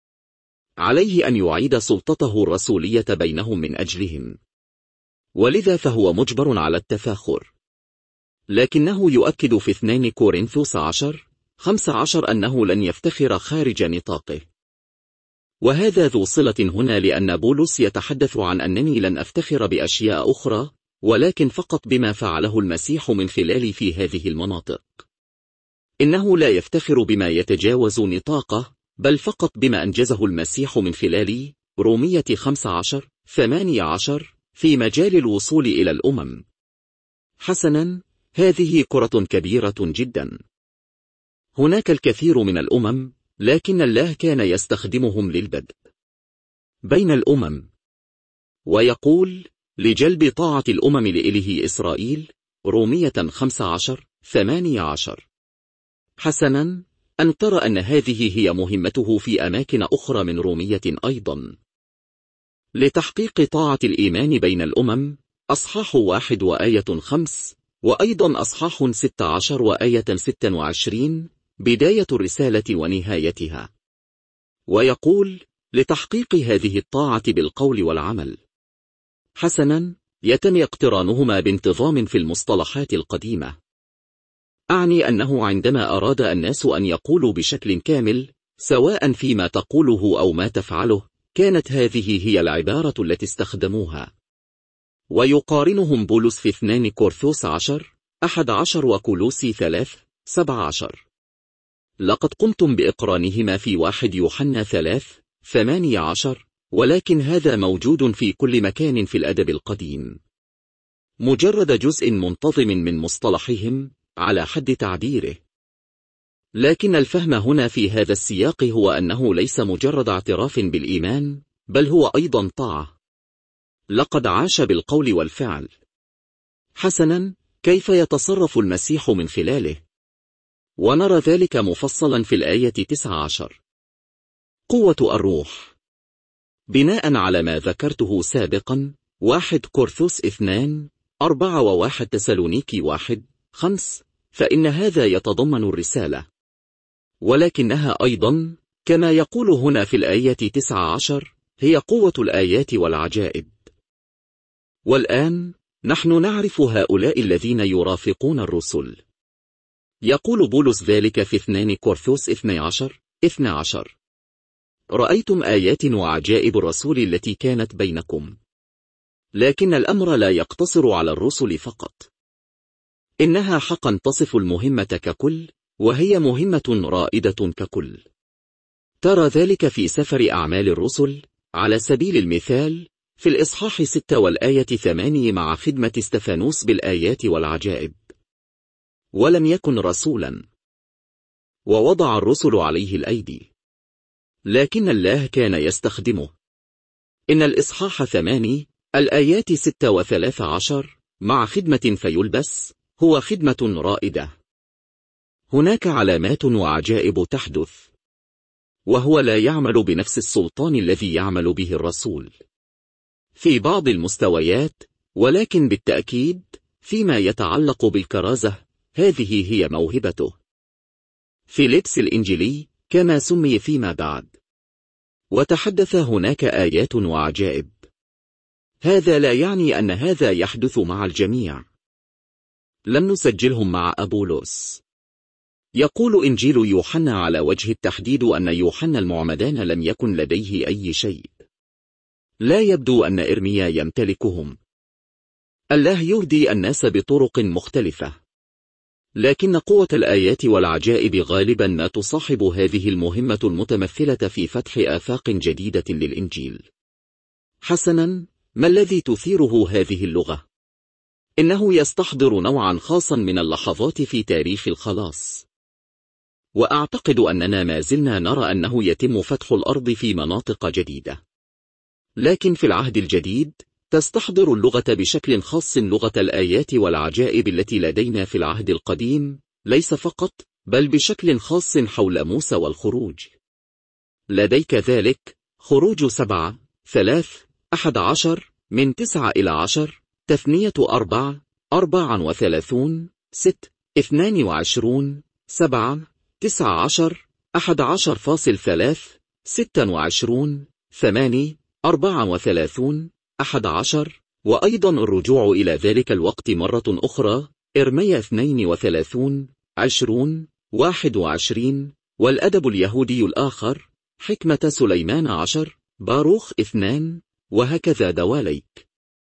عليه أن يعيد سلطته الرسولية بينهم من أجلهم، ولذا فهو مجبر على التفاخر. لكنه يؤكد في اثنين كورنثوس عشر خمسة عشر أنه لن يفتخر خارج نطاقه. وهذا ذو صلة هنا، لأن بولس يتحدث عن أنني لن أفتخر بأشياء أخرى، ولكن فقط بما فعله المسيح من خلالي في هذه المناطق. إنه لا يفتخر بما يتجاوز نطاقه، بل فقط بما أنجزه المسيح من خلالي. رومية خمسة عشر ثمانية عشر. في مجال الوصول إلى الأمم. حسنا، هذه كرة كبيرة جدا. هناك الكثير من الأمم، لكن الله كان يستخدمهم للبدء بين الأمم. ويقول: لجلب طاعة الأمم لإله إسرائيل. رومية خمسة عشر ثمانية عشر. حسنا، أن ترى أن هذه هي مهمته في أماكن أخرى من رومية أيضا. لتحقيق طاعة الإيمان بين الأمم. أصحاح واحد وآية خمس، وأيضا أصحاح ستة عشر وآية ستة وعشرين، بداية الرسالة ونهايتها. ويقول: لتحقيق هذه الطاعة بالقول والعمل. حسنا، يتم اقترانهما بانتظام في المصطلحات القديمة. أعني أنه عندما أراد الناس أن يقولوا بشكل كامل، سواء فيما تقوله أو ما تفعله، كانت هذه هي العبارة التي استخدموها. ويقارنهم بولس في اثنين كورنثوس عشر أحد عشر وكولوسي ثلاث سبع عشر. لقد قمتم بإقرانهما في واحد يوحنا ثلاث ثمانية عشر، ولكن هذا موجود في كل مكان في الأدب القديم. مجرد جزء منتظم من مصطلحهم على حد تعبيره. لكن الفهم هنا في هذا السياق هو أنه ليس مجرد اعتراف بالإيمان، بل هو أيضا طاعة. لقد عاش بالقول والفعل. حسنا، كيف يتصرف المسيح من خلاله؟ ونرى ذلك مفصلا في الآية تسعة عشر. قوة الروح. بناء على ما ذكرته سابقا، واحد كورنثوس اثنان أربعة وواحد تسالونيكي واحد خمس، فإن هذا يتضمن الرسالة، ولكنها أيضا كما يقول هنا في الآية تسعة عشر هي قوة الآيات والعجائب. والآن نحن نعرف هؤلاء الذين يرافقون الرسل. يقول بولس ذلك في اثنين كورنثوس اثني عشر اثني عشر: رأيتم آيات وعجائب الرسول التي كانت بينكم. لكن الأمر لا يقتصر على الرسل فقط، إنها حقا تصف المهمة ككل، وهي مهمة رائدة ككل. ترى ذلك في سفر أعمال الرسل على سبيل المثال في الإصحاح ستة والآية ثمانية مع خدمة استفانوس بالآيات والعجائب. ولم يكن رسولا، ووضع الرسل عليه الأيدي، لكن الله كان يستخدمه. إن الإصحاح ثمانية الآيات ستة وثلاث عشر مع خدمة فيلبس هو خدمة رائدة. هناك علامات وعجائب تحدث، وهو لا يعمل بنفس السلطان الذي يعمل به الرسول في بعض المستويات، ولكن بالتأكيد فيما يتعلق بالكرازة هذه هي موهبته. فيليبس الإنجيلي كما سمي فيما بعد، وتحدث هناك آيات وعجائب. هذا لا يعني أن هذا يحدث مع الجميع. لم نسجلهم مع أبولوس. يقول إنجيل يوحنا على وجه التحديد أن يوحنا المعمدان لم يكن لديه أي شيء. لا يبدو أن إرميا يمتلكهم. الله يهدي الناس بطرق مختلفة، لكن قوة الآيات والعجائب غالبا ما تصاحب هذه المهمة المتمثلة في فتح آفاق جديدة للإنجيل. حسنا، ما الذي تثيره هذه اللغة؟ إنه يستحضر نوعا خاصا من اللحظات في تاريخ الخلاص، وأعتقد أننا ما زلنا نرى أنه يتم فتح الأرض في مناطق جديدة. لكن في العهد الجديد تستحضر اللغة بشكل خاص لغة الآيات والعجائب التي لدينا في العهد القديم، ليس فقط بل بشكل خاص حول موسى والخروج. لديك ذلك خروج سبعة ثلاث أحد عشر من تسعة إلى عشر، تثنية أربعة أربعة وثلاثون ست اثنان وعشرون سبعة تسعة عشر أحد عشر فاصل ثلاث ستة وعشرون ثمانية أربعة وثلاثون أحد عشر، وأيضا الرجوع إلى ذلك الوقت مرة أخرى إرميا اثنين وثلاثون عشرون واحد وعشرين، والأدب اليهودي الآخر حكمة سليمان عشر باروخ اثنان، وهكذا دواليك.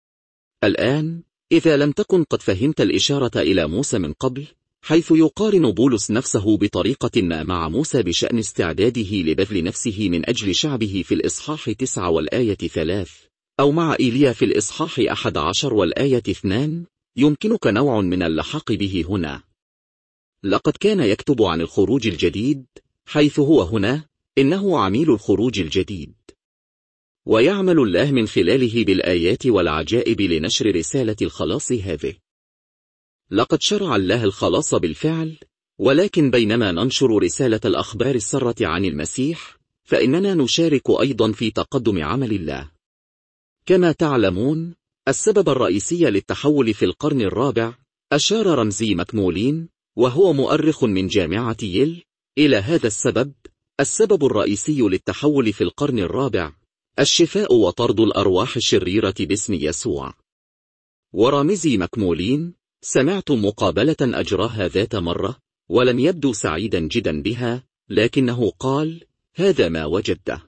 الآن إذا لم تكن قد فهمت الإشارة إلى موسى من قبل، حيث يقارن بولس نفسه بطريقة ما مع موسى بشأن استعداده لبذل نفسه من أجل شعبه في الإصحاح تسعة والآية ثلاث، أو مع إيليا في الإصحاح أحد عشر والآية اثنان، يمكنك نوع من اللحاق به هنا. لقد كان يكتب عن الخروج الجديد، حيث هو هنا إنه عميل الخروج الجديد، ويعمل الله من خلاله بالآيات والعجائب لنشر رسالة الخلاص هذه. لقد شرع الله الخلاص بالفعل، ولكن بينما ننشر رسالة الأخبار السارة عن المسيح، فإننا نشارك أيضا في تقدم عمل الله. كما تعلمون، السبب الرئيسي للتحول في القرن الرابع أشار رمزي مكمولين، وهو مؤرخ من جامعة ييل، إلى هذا السبب. السبب الرئيسي للتحول في القرن الرابع الشفاء وطرد الأرواح الشريرة باسم يسوع. ورمزي مكمولين سمعت مقابلة أجراها ذات مرة، ولم يبدو سعيدا جدا بها، لكنه قال: هذا ما وجدته.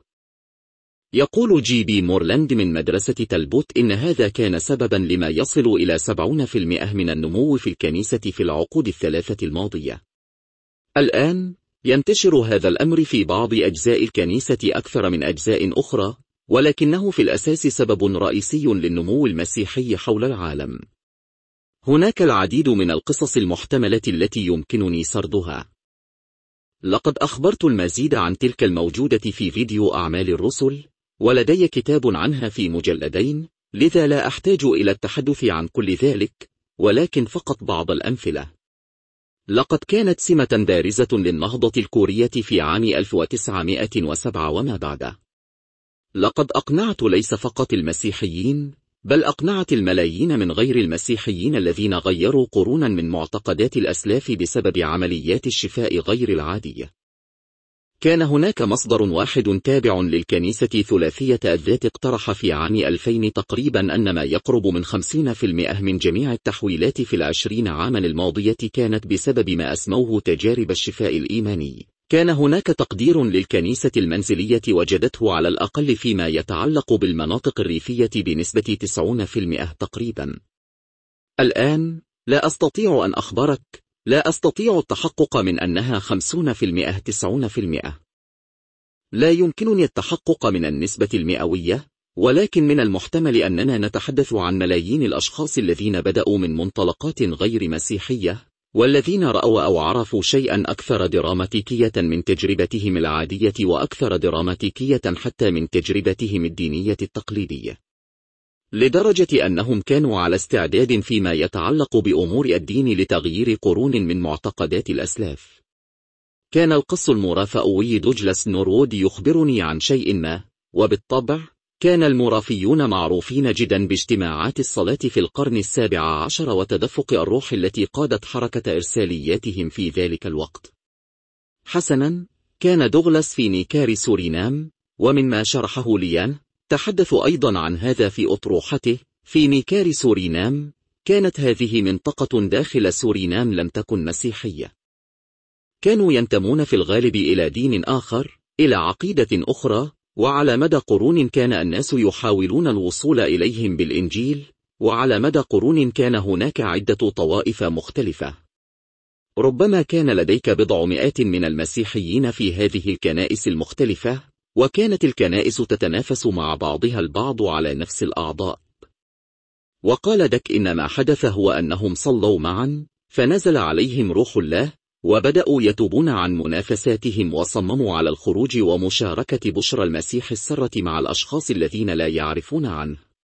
يقول جي بي مورلاند من مدرسة تلبوت إن هذا كان سببا لما يصل إلى سبعين بالمئة من النمو في الكنيسة في العقود الثلاثة الماضية. الآن ينتشر هذا الأمر في بعض أجزاء الكنيسة أكثر من أجزاء أخرى، ولكنه في الأساس سبب رئيسي للنمو المسيحي حول العالم. هناك العديد من القصص المحتملة التي يمكنني سردها. لقد أخبرت المزيد عن تلك الموجودة في فيديو أعمال الرسل، ولدي كتاب عنها في مجلدين، لذا لا أحتاج إلى التحدث عن كل ذلك، ولكن فقط بعض الأمثلة. لقد كانت سمة بارزة للنهضة الكورية في عام ألف وتسعمائة وسبعة وما بعده. لقد أقنعت ليس فقط المسيحيين، بل أقنعت الملايين من غير المسيحيين الذين غيروا قرونا من معتقدات الأسلاف بسبب عمليات الشفاء غير العادية. كان هناك مصدر واحد تابع للكنيسة ثلاثية الذات اقترح في عام ألفين تقريبا أن ما يقرب من خمسين بالمئة من جميع التحويلات في العشرين عاما الماضية كانت بسبب ما أسموه تجارب الشفاء الإيماني. كان هناك تقدير للكنيسة المنزلية وجدته على الأقل فيما يتعلق بالمناطق الريفية بنسبة تسعين بالمئة تقريبا. الآن لا أستطيع أن أخبرك، لا أستطيع التحقق من أنها خمسون بالمئة تسعون بالمئة. لا يمكنني التحقق من النسبة المئوية، ولكن من المحتمل أننا نتحدث عن ملايين الأشخاص الذين بدأوا من منطلقات غير مسيحية، والذين رأوا أو عرفوا شيئا أكثر دراماتيكية من تجربتهم العادية وأكثر دراماتيكية حتى من تجربتهم الدينية التقليدية، لدرجة أنهم كانوا على استعداد فيما يتعلق بأمور الدين لتغيير قرون من معتقدات الأسلاف. كان القس المرافئوي دوجلاس نورود يخبرني عن شيء ما، وبالطبع كان المرافيون معروفين جدا باجتماعات الصلاة في القرن السابع عشر وتدفق الروح التي قادت حركة إرسالياتهم في ذلك الوقت. حسنا، كان دوغلاس في نيكار سورينام، ومما شرحه ليان تحدث أيضا عن هذا في أطروحته. في نيكار سورينام كانت هذه منطقة داخل سورينام لم تكن مسيحية. كانوا ينتمون في الغالب إلى دين آخر، إلى عقيدة أخرى، وعلى مدى قرون كان الناس يحاولون الوصول إليهم بالإنجيل، وعلى مدى قرون كان هناك عدة طوائف مختلفة. ربما كان لديك بضع مئات من المسيحيين في هذه الكنائس المختلفة، وكانت الكنائس تتنافس مع بعضها البعض على نفس الأعضاء. وقال دك إن ما حدث هو أنهم صلوا معا، فنزل عليهم روح الله، وبدأوا يتوبون عن منافساتهم وصمموا على الخروج ومشاركة بشرى المسيح السرة مع الأشخاص الذين لا يعرفون عنه.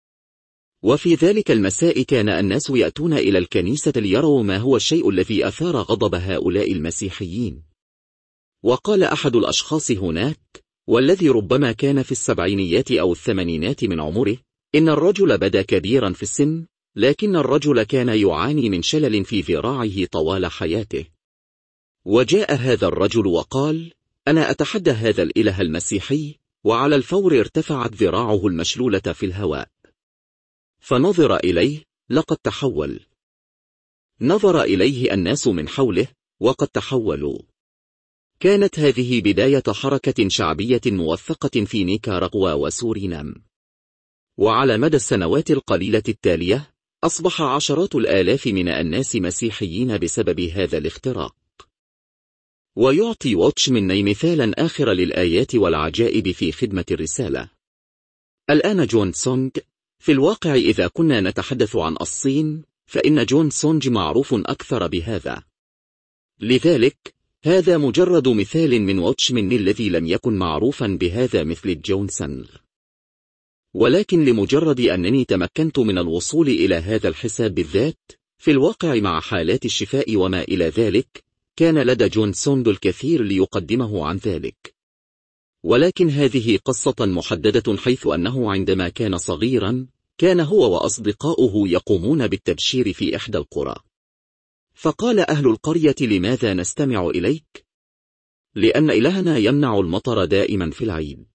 وفي ذلك المساء كان الناس يأتون إلى الكنيسة ليروا ما هو الشيء الذي أثار غضب هؤلاء المسيحيين. وقال أحد الأشخاص هناك، والذي ربما كان في السبعينيات أو الثمانينات من عمره، إن الرجل بدا كبيرا في السن، لكن الرجل كان يعاني من شلل في ذراعه طوال حياته. وجاء هذا الرجل وقال: أنا أتحدى هذا الإله المسيحي، وعلى الفور ارتفعت ذراعه المشلولة في الهواء. فنظر إليه، لقد تحول. نظر إليه الناس من حوله، وقد تحولوا. كانت هذه بداية حركة شعبية موثقة في نيكاراغوا وسورينام. وعلى مدى السنوات القليلة التالية، أصبح عشرات الآلاف من الناس مسيحيين بسبب هذا الاختراق. ويعطي واتشمني مثالا آخر للآيات والعجائب في خدمة الرسالة. الآن جون سونج، في الواقع إذا كنا نتحدث عن الصين، فإن جون سونج معروف أكثر بهذا. لذلك هذا مجرد مثال من واتشمني الذي لم يكن معروفا بهذا مثل جون سونج. ولكن لمجرد أنني تمكنت من الوصول إلى هذا الحساب بالذات، في الواقع مع حالات الشفاء وما إلى ذلك، كان لدى جون سونج الكثير ليقدمه عن ذلك. ولكن هذه قصة محددة، حيث أنه عندما كان صغيرا كان هو وأصدقاؤه يقومون بالتبشير في إحدى القرى. فقال أهل القرية: لماذا نستمع إليك؟ لأن إلهنا يمنع المطر دائما في العيد.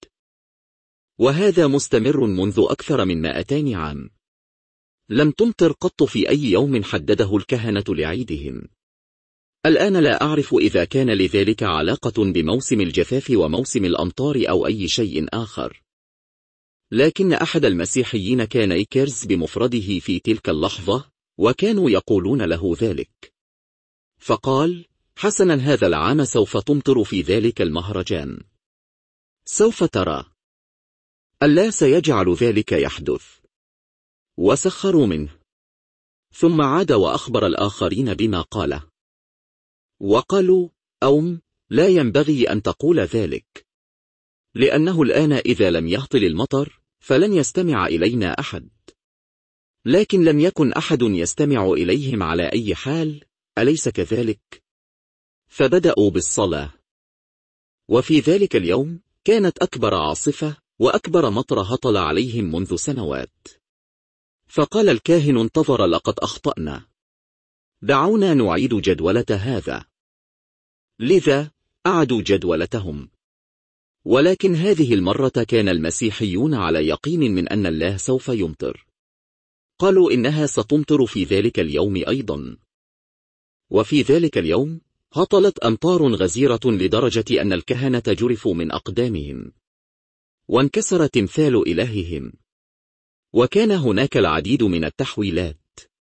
وهذا مستمر منذ أكثر من مائتين عام. لم تمطر قط في أي يوم حدده الكهنة لعيدهم. الآن لا أعرف إذا كان لذلك علاقة بموسم الجفاف وموسم الأمطار أو أي شيء آخر. لكن أحد المسيحيين كان إيكيرز بمفرده في تلك اللحظة، وكانوا يقولون له ذلك. فقال: حسنا، هذا العام سوف تمطر في ذلك المهرجان. سوف ترى. الله سيجعل ذلك يحدث. وسخروا منه. ثم عاد وأخبر الآخرين بما قاله. وقالوا: أوم، لا ينبغي أن تقول ذلك، لأنه الآن إذا لم يهطل المطر فلن يستمع إلينا أحد. لكن لم يكن أحد يستمع إليهم على أي حال، أليس كذلك؟ فبدأوا بالصلاة. وفي ذلك اليوم كانت أكبر عاصفة وأكبر مطر هطل عليهم منذ سنوات. فقال الكاهن: انتظر، لقد أخطأنا، دعونا نعيد جدولة هذا. لذا أعدوا جدولتهم. ولكن هذه المرة كان المسيحيون على يقين من أن الله سوف يمطر. قالوا إنها ستمطر في ذلك اليوم أيضا. وفي ذلك اليوم هطلت أمطار غزيرة لدرجة أن الكهنة جرفوا من أقدامهم، وانكسر تمثال إلههم، وكان هناك العديد من التحويلات.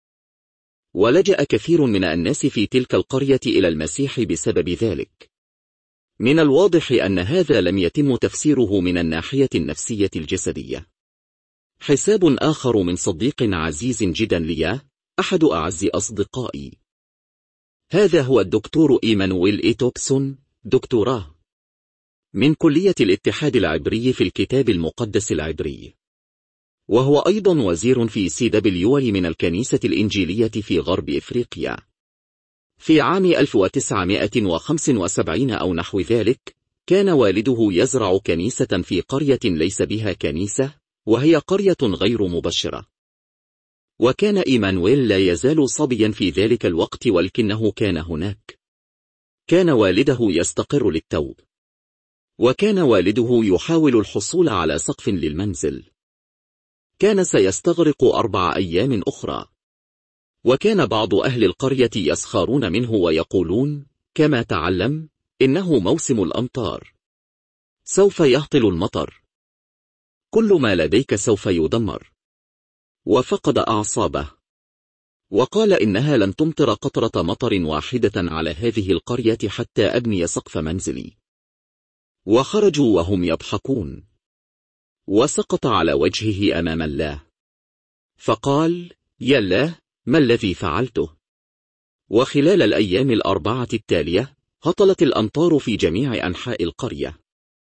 ولجأ كثير من الناس في تلك القرية إلى المسيح بسبب ذلك. من الواضح أن هذا لم يتم تفسيره من الناحية النفسية الجسدية. حساب آخر من صديق عزيز جدا لي، أحد أعز أصدقائي. هذا هو الدكتور إيمانويل إي توبسون، دكتوراه من كلية الاتحاد العبري في الكتاب المقدس العبري، وهو أيضا وزير في سي دبليو من الكنيسة الإنجيلية في غرب إفريقيا. في عام ألف وتسعمائة وخمسة وسبعين أو نحو ذلك، كان والده يزرع كنيسة في قرية ليس بها كنيسة، وهي قرية غير مبشرة. وكان إيمانويل لا يزال صبيا في ذلك الوقت، ولكنه كان هناك. كان والده يستقر للتو، وكان والده يحاول الحصول على سقف للمنزل. كان سيستغرق أربع أيام أخرى. وكان بعض أهل القرية يسخرون منه ويقولون: كما تعلم، إنه موسم الأمطار، سوف يهطل المطر، كل ما لديك سوف يدمر. وفقد أعصابه، وقال إنها لن تمطر قطرة مطر واحدة على هذه القرية حتى أبني سقف منزلي. وخرجوا وهم يضحكون. وسقط على وجهه أمام الله، فقال: يا الله، ما الذي فعلته؟ وخلال الأيام الأربعة التالية هطلت الأمطار في جميع أنحاء القرية،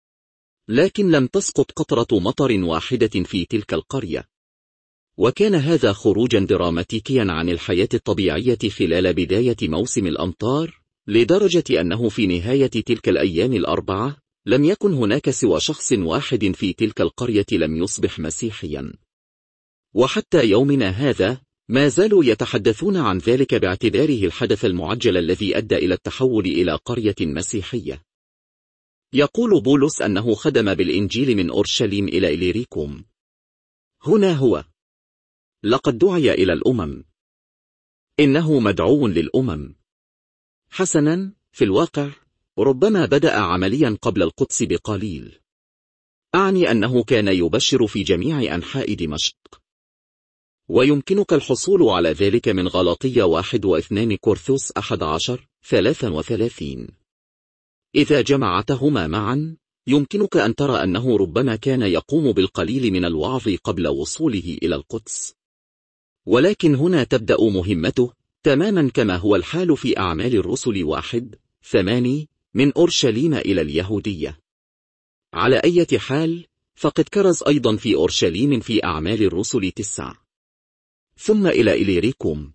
لكن لم تسقط قطرة مطر واحدة في تلك القرية. وكان هذا خروجا دراماتيكيا عن الحياة الطبيعية خلال بداية موسم الأمطار، لدرجة أنه في نهاية تلك الأيام الأربعة لم يكن هناك سوى شخص واحد في تلك القرية لم يصبح مسيحيا. وحتى يومنا هذا ما زالوا يتحدثون عن ذلك باعتباره الحدث المعجل الذي أدى إلى التحول إلى قرية مسيحية. يقول بولس أنه خدم بالإنجيل من أورشليم إلى إليريكوم. هنا هو. لقد دعي إلى الأمم. إنه مدعو للأمم. حسنا، في الواقع ربما بدأ عمليا قبل القدس بقليل. أعني أنه كان يبشر في جميع أنحاء دمشق. ويمكنك الحصول على ذلك من غلاطية واحد واثنان كورنثوس أحد عشر ثلاثة وثلاثين. إذا جمعتهما معا يمكنك أن ترى أنه ربما كان يقوم بالقليل من الوعظ قبل وصوله إلى القدس. ولكن هنا تبدأ مهمته، تماما كما هو الحال في أعمال الرسل واحد ثماني، من أورشليم إلى اليهودية. على أي حال، فقد كرز أيضا في أورشليم في أعمال الرسل تسع، ثم إلى إليريكوم،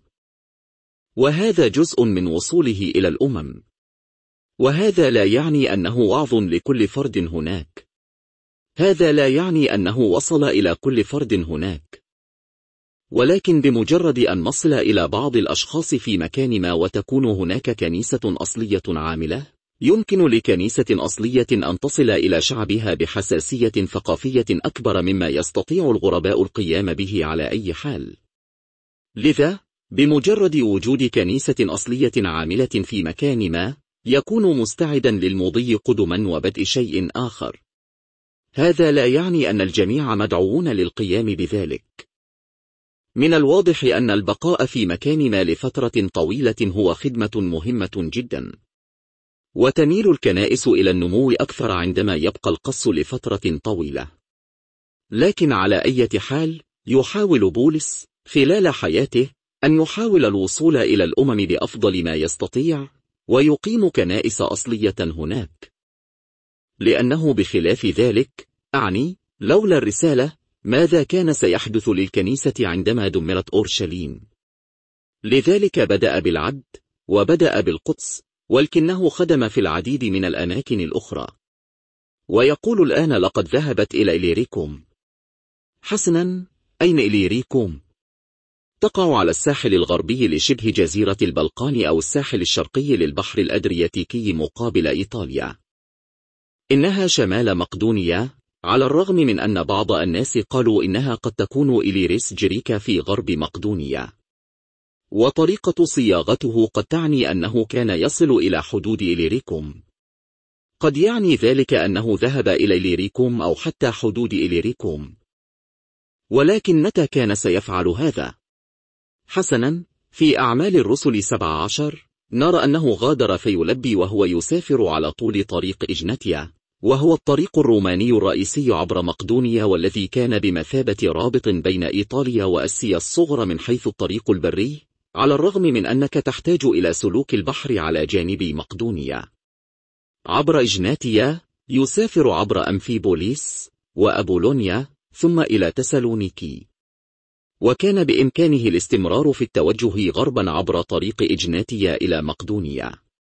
وهذا جزء من وصوله إلى الأمم. وهذا لا يعني أنه وعظ لكل فرد هناك. هذا لا يعني أنه وصل إلى كل فرد هناك. ولكن بمجرد أن نصل إلى بعض الأشخاص في مكان ما وتكون هناك كنيسة أصلية عاملة، يمكن لكنيسة أصلية أن تصل إلى شعبها بحساسية ثقافية أكبر مما يستطيع الغرباء القيام به على أي حال. لذا، بمجرد وجود كنيسة أصلية عاملة في مكان ما، يكون مستعدا للمضي قدما وبدء شيء آخر. هذا لا يعني أن الجميع مدعوون للقيام بذلك. من الواضح أن البقاء في مكان ما لفترة طويلة هو خدمة مهمة جدا. وتميل الكنائس إلى النمو أكثر عندما يبقى القص لفترة طويلة. لكن على أي حال، يحاول بولس خلال حياته أن يحاول الوصول إلى الأمم بأفضل ما يستطيع، ويقيم كنائس أصلية هناك. لأنه بخلاف ذلك، أعني لولا الرسالة ماذا كان سيحدث للكنيسة عندما دمرت أورشليم. لذلك بدأ بالعد، وبدأ بالقدس، ولكنه خدم في العديد من الأماكن الأخرى. ويقول الآن لقد ذهبت إلى إليريكوم. حسنا، أين إليريكوم؟ تقع على الساحل الغربي لشبه جزيرة البلقان أو الساحل الشرقي للبحر الأدرياتيكي مقابل إيطاليا. إنها شمال مقدونيا، على الرغم من أن بعض الناس قالوا إنها قد تكون إليريس جريكا في غرب مقدونيا. وطريقة صياغته قد تعني أنه كان يصل إلى حدود إليريكوم. قد يعني ذلك أنه ذهب إلى إليريكوم أو حتى حدود إليريكوم. ولكن متى كان سيفعل هذا؟ حسنا، في أعمال الرسل سبعة عشر نرى أنه غادر فيلبي وهو يسافر على طول طريق إجناتيا، وهو الطريق الروماني الرئيسي عبر مقدونيا، والذي كان بمثابة رابط بين إيطاليا وأسيا الصغرى من حيث الطريق البري، على الرغم من أنك تحتاج إلى سلوك البحر على جانب مقدونيا. عبر إجناتيا يسافر عبر أمفيبوليس وأبولونيا ثم إلى تسالونيكي. وكان بإمكانه الاستمرار في التوجه غربا عبر طريق إجناتيا إلى مقدونيا.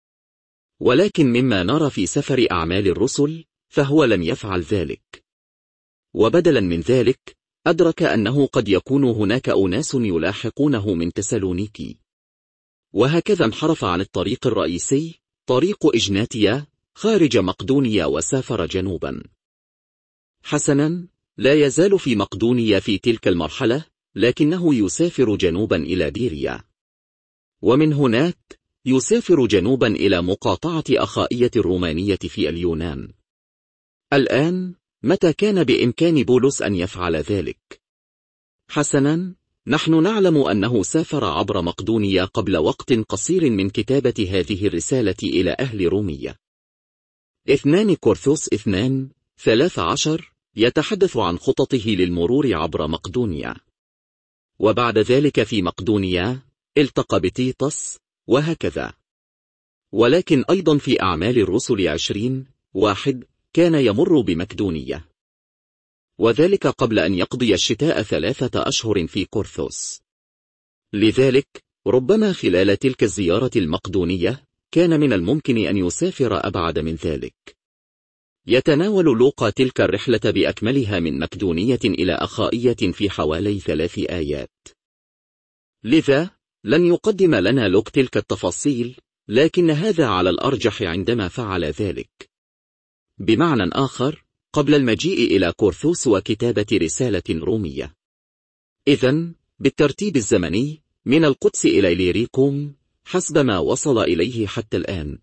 ولكن مما نرى في سفر أعمال الرسل فهو لم يفعل ذلك. وبدلا من ذلك أدرك أنه قد يكون هناك أناس يلاحقونه من تسالونيكي، وهكذا انحرف عن الطريق الرئيسي طريق إجناتيا خارج مقدونيا وسافر جنوبا. حسنا، لا يزال في مقدونيا في تلك المرحلة، لكنه يسافر جنوبا إلى بيريا، ومن هناك يسافر جنوبا إلى مقاطعة أخائية الرومانية في اليونان. الآن متى كان بإمكان بولس أن يفعل ذلك؟ حسنا، نحن نعلم أنه سافر عبر مقدونيا قبل وقت قصير من كتابة هذه الرسالة إلى أهل رومية. اثنان كورنثوس اثنان ثلاث عشر يتحدث عن خططه للمرور عبر مقدونيا، وبعد ذلك في مقدونيا التقى بتيتس، وهكذا. ولكن أيضا في أعمال الرسل عشرين واحد كان يمر بمقدونيا، وذلك قبل أن يقضي الشتاء ثلاثة أشهر في كورنثوس. لذلك ربما خلال تلك الزيارة المقدونية كان من الممكن أن يسافر أبعد من ذلك. يتناول لوقا تلك الرحلة بأكملها من مقدونية إلى أخائية في حوالي ثلاث آيات. لذا لن يقدم لنا لوق تلك التفاصيل، لكن هذا على الأرجح عندما فعل ذلك. بمعنى آخر، قبل المجيء إلى كورنثوس وكتابة رسالة رومية. إذن بالترتيب الزمني من القدس إلى إليريكوم حسب ما وصل إليه حتى الآن.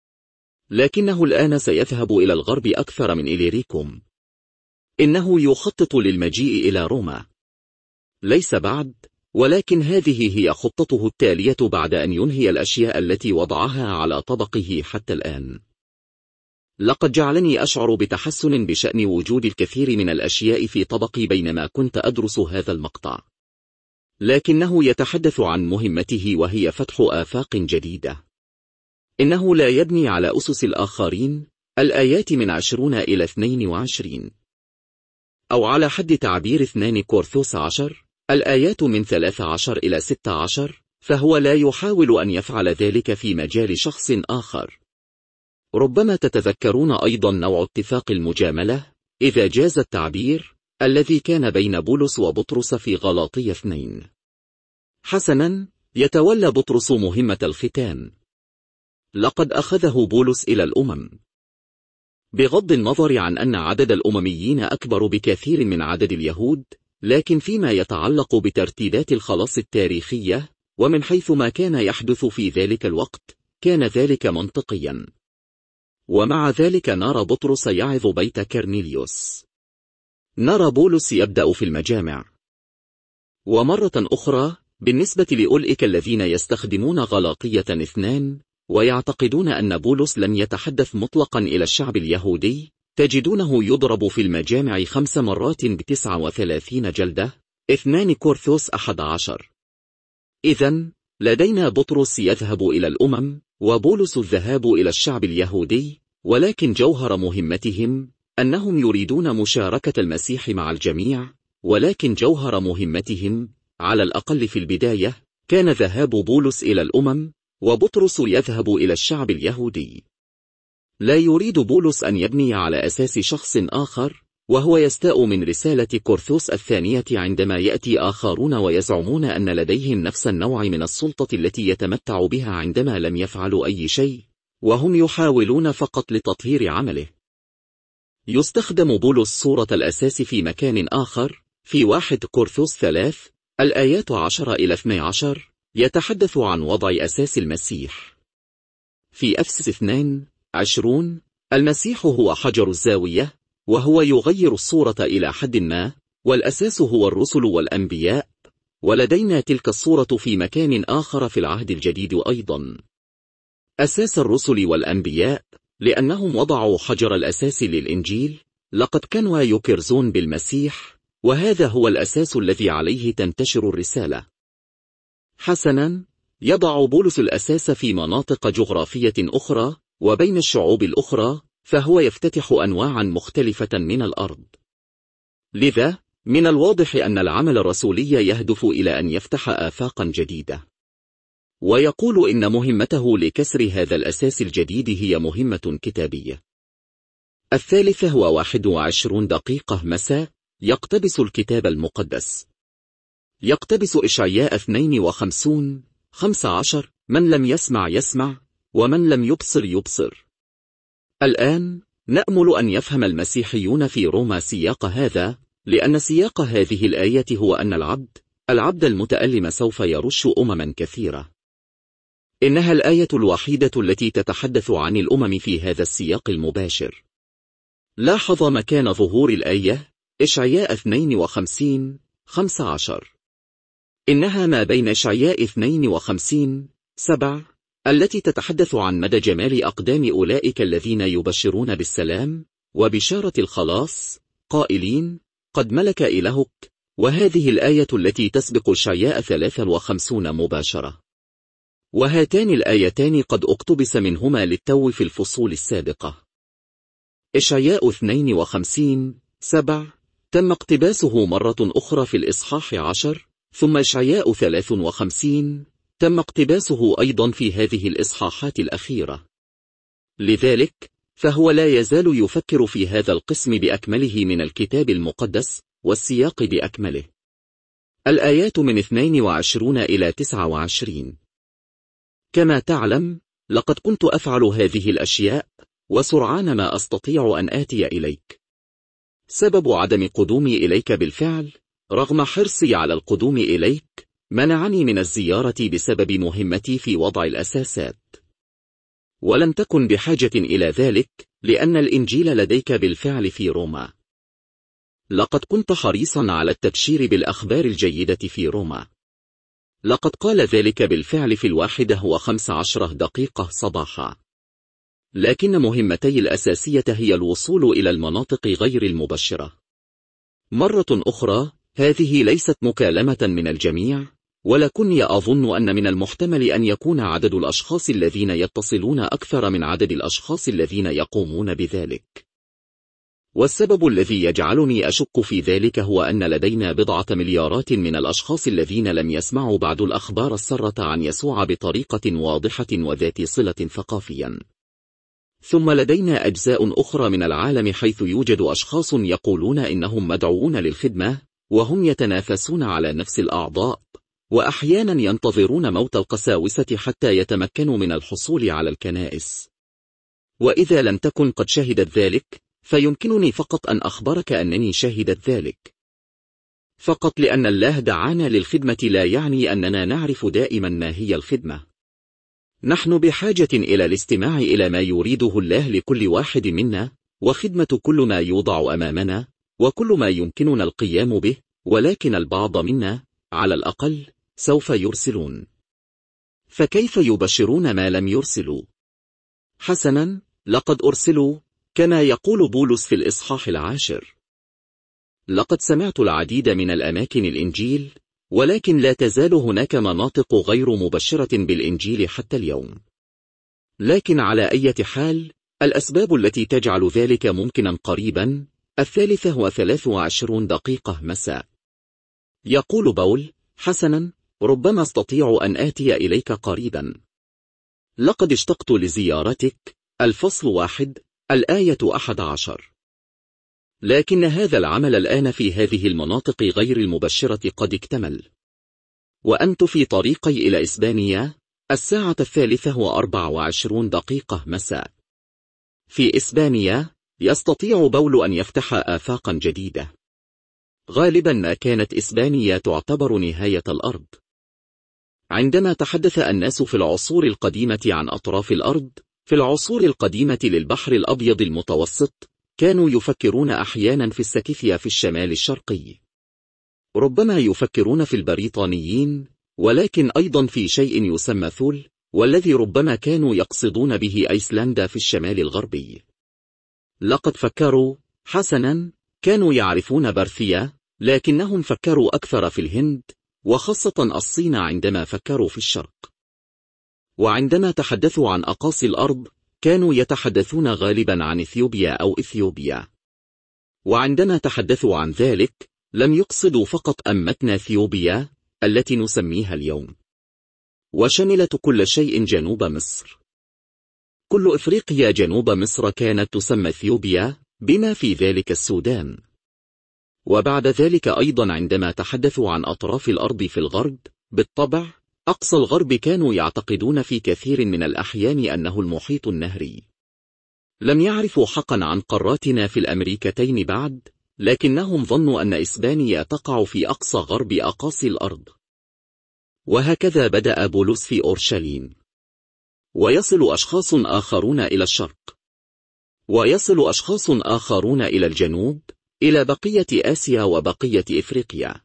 لكنه الآن سيذهب إلى الغرب أكثر من إليريكوم. إنه يخطط للمجيء إلى روما. ليس بعد، ولكن هذه هي خطته التالية بعد أن ينهي الأشياء التي وضعها على طبقه حتى الآن. لقد جعلني أشعر بتحسن بشأن وجود الكثير من الأشياء في طبقي بينما كنت أدرس هذا المقطع. لكنه يتحدث عن مهمته وهي فتح آفاق جديدة. إنه لا يبني على أسس الآخرين، الآيات من عشرون إلى اثنين وعشرين، أو على حد تعبير اثنان كورنثوس عشر، الآيات من ثلاث عشر إلى ست عشر، فهو لا يحاول أن يفعل ذلك في مجال شخص آخر. ربما تتذكرون أيضا نوع اتفاق المجاملة، إذا جاز التعبير، الذي كان بين بولس وبطرس في غلاطية اثنين. حسنا، يتولى بطرس مهمة الختان. لقد أخذه بولس إلى الأمم. بغض النظر عن أن عدد الأمميين أكبر بكثير من عدد اليهود، لكن فيما يتعلق بترتيبات الخلاص التاريخية ومن حيث ما كان يحدث في ذلك الوقت كان ذلك منطقيا. ومع ذلك نرى بطرس يعظ بيت كرنيليوس. نرى بولس يبدأ في المجامع. ومرة أخرى بالنسبة لأولئك الذين يستخدمون غلاطية اثنان ويعتقدون أن بولس لم يتحدث مطلقا إلى الشعب اليهودي، تجدونه يضرب في المجامع خمس مرات بتسعة وثلاثين جلدة. اثنان كورنثوس أحد عشر. إذن لدينا بطرس يذهب إلى الأمم، وبولس الذهاب إلى الشعب اليهودي، ولكن جوهر مهمتهم أنهم يريدون مشاركة المسيح مع الجميع، ولكن جوهر مهمتهم على الأقل في البداية كان ذهاب بولس إلى الأمم، وبطرس يذهب إلى الشعب اليهودي. لا يريد بولس أن يبني على أساس شخص آخر، وهو يستاء من رسالة كورنثوس الثانية عندما يأتي آخرون ويزعمون أن لديهم نفس النوع من السلطة التي يتمتع بها عندما لم يفعلوا أي شيء، وهم يحاولون فقط لتطهير عمله. يستخدم بولس صورة الأساس في مكان آخر في واحد كورنثوس ثلاث الآيات عشر إلى اثني عشر، يتحدث عن وضع أساس المسيح. في أفسس اثنين عشرون المسيح هو حجر الزاوية، وهو يغير الصورة إلى حد ما، والأساس هو الرسل والأنبياء، ولدينا تلك الصورة في مكان آخر في العهد الجديد أيضا. أساس الرسل والأنبياء لأنهم وضعوا حجر الأساس للإنجيل، لقد كانوا يكرزون بالمسيح، وهذا هو الأساس الذي عليه تنتشر الرسالة. حسنا، يضع بولس الأساس في مناطق جغرافية أخرى وبين الشعوب الأخرى، فهو يفتتح أنواعا مختلفة من الأرض. لذا من الواضح أن العمل الرسولي يهدف إلى أن يفتح آفاقا جديدة، ويقول إن مهمته لكسر هذا الأساس الجديد هي مهمة كتابية. الثالث هو واحد وعشرون دقيقة مساء، يقتبس الكتاب المقدس. يقتبس إشعياء اثنين وخمسين خمسة عشر: من لم يسمع يسمع، ومن لم يبصر يبصر. الآن نأمل أن يفهم المسيحيون في روما سياق هذا، لأن سياق هذه الآية هو أن العبد العبد المتألم سوف يرش أمما كثيرة. إنها الآية الوحيدة التي تتحدث عن الأمم في هذا السياق المباشر. لاحظ مكان ظهور الآية إشعياء اثنين وخمسين خمسة عشر. إنها ما بين إشعياء اثنين وخمسين سبعة التي تتحدث عن مدى جمال أقدام أولئك الذين يبشرون بالسلام وبشارة الخلاص قائلين قد ملك إلهك، وهذه الآية التي تسبق إشعياء ثلاثة وخمسين مباشرة. وهاتان الآيتان قد اقتبس منهما للتو في الفصول السابقة. إشعياء اثنين وخمسين سبعة تم اقتباسه مرة أخرى في الإصحاح عشر، ثم إشعياء ثلاثة وخمسين تم اقتباسه أيضا في هذه الإصحاحات الأخيرة. لذلك فهو لا يزال يفكر في هذا القسم بأكمله من الكتاب المقدس والسياق بأكمله. الآيات من اثنين وعشرين إلى تسعة وعشرين. كما تعلم، لقد كنت أفعل هذه الأشياء، وسرعان ما أستطيع أن آتي إليك. سبب عدم قدومي إليك بالفعل، رغم حرصي على القدوم إليك، منعني من الزيارة بسبب مهمتي في وضع الأساسات. ولم تكن بحاجة إلى ذلك، لأن الإنجيل لديك بالفعل في روما. لقد كنت حريصا على التبشير بالأخبار الجيدة في روما. لقد قال ذلك بالفعل في الواحدة وخمس عشرة دقيقة صباحا. لكن مهمتي الأساسية هي الوصول إلى المناطق غير المبشرة. مرة أخرى، هذه ليست مكالمة من الجميع، ولكني أظن أن من المحتمل أن يكون عدد الأشخاص الذين يتصلون أكثر من عدد الأشخاص الذين يقومون بذلك. والسبب الذي يجعلني أشك في ذلك هو أن لدينا بضعة مليارات من الأشخاص الذين لم يسمعوا بعد الأخبار السارة عن يسوع بطريقة واضحة وذات صلة ثقافيا. ثم لدينا أجزاء أخرى من العالم حيث يوجد أشخاص يقولون إنهم مدعوون للخدمة، وهم يتنافسون على نفس الأعضاء، وأحيانا ينتظرون موت القساوسة حتى يتمكنوا من الحصول على الكنائس. وإذا لم تكن قد شهدت ذلك، فيمكنني فقط أن أخبرك أنني شهدت ذلك. فقط لأن الله دعانا للخدمة لا يعني أننا نعرف دائما ما هي الخدمة. نحن بحاجة إلى الاستماع إلى ما يريده الله لكل واحد منا، وخدمة كل ما يوضع أمامنا، وكل ما يمكننا القيام به، ولكن البعض منا، على الأقل، سوف يرسلون. فكيف يبشرون ما لم يرسلوا؟ حسنا، لقد أرسلوا، كما يقول بولس في الإصحاح العاشر. لقد سمعت العديد من الأماكن الإنجيل، ولكن لا تزال هناك مناطق غير مبشرة بالإنجيل حتى اليوم. لكن على أي حال، الأسباب التي تجعل ذلك ممكنا قريبا. الثالثة وثلاث وعشرون دقيقة مساء. يقول باول: حسنا، ربما استطيع أن آتي إليك قريبا. لقد اشتقت لزيارتك. الفصل واحد، الآية أحد عشر. لكن هذا العمل الآن في هذه المناطق غير المبشرة قد اكتمل، وأنت في طريقي إلى إسبانيا. الساعة الثالثة وأربع وعشرون دقيقة مساء. في إسبانيا يستطيع باول أن يفتح آفاقا جديدة. غالبا ما كانت إسبانيا تعتبر نهاية الأرض. عندما تحدث الناس في العصور القديمة عن أطراف الأرض، في العصور القديمة للبحر الأبيض المتوسط، كانوا يفكرون أحيانا في السكيثيا في الشمال الشرقي. ربما يفكرون في البريطانيين، ولكن أيضا في شيء يسمى ثول، والذي ربما كانوا يقصدون به أيسلندا في الشمال الغربي. لقد فكروا. حسنا، كانوا يعرفون بارثيا، لكنهم فكروا أكثر في الهند، وخاصة الصين عندما فكروا في الشرق. وعندما تحدثوا عن أقاصي الأرض، كانوا يتحدثون غالبا عن إثيوبيا أو إثيوبيا. وعندما تحدثوا عن ذلك، لم يقصدوا فقط أمتنا إثيوبيا التي نسميها اليوم، وشملت كل شيء جنوب مصر. كل إفريقيا جنوب مصر كانت تسمى إثيوبيا، بما في ذلك السودان. وبعد ذلك أيضا عندما تحدثوا عن أطراف الأرض في الغرب، بالطبع أقصى الغرب كانوا يعتقدون في كثير من الأحيان أنه المحيط النهري. لم يعرفوا حقا عن قاراتنا في الأمريكتين بعد، لكنهم ظنوا أن إسبانيا تقع في أقصى غرب أقاصي الأرض. وهكذا بدأ بولس في أورشليم. ويصل أشخاص آخرون إلى الشرق، ويصل أشخاص آخرون إلى الجنوب، إلى بقية آسيا وبقية إفريقيا.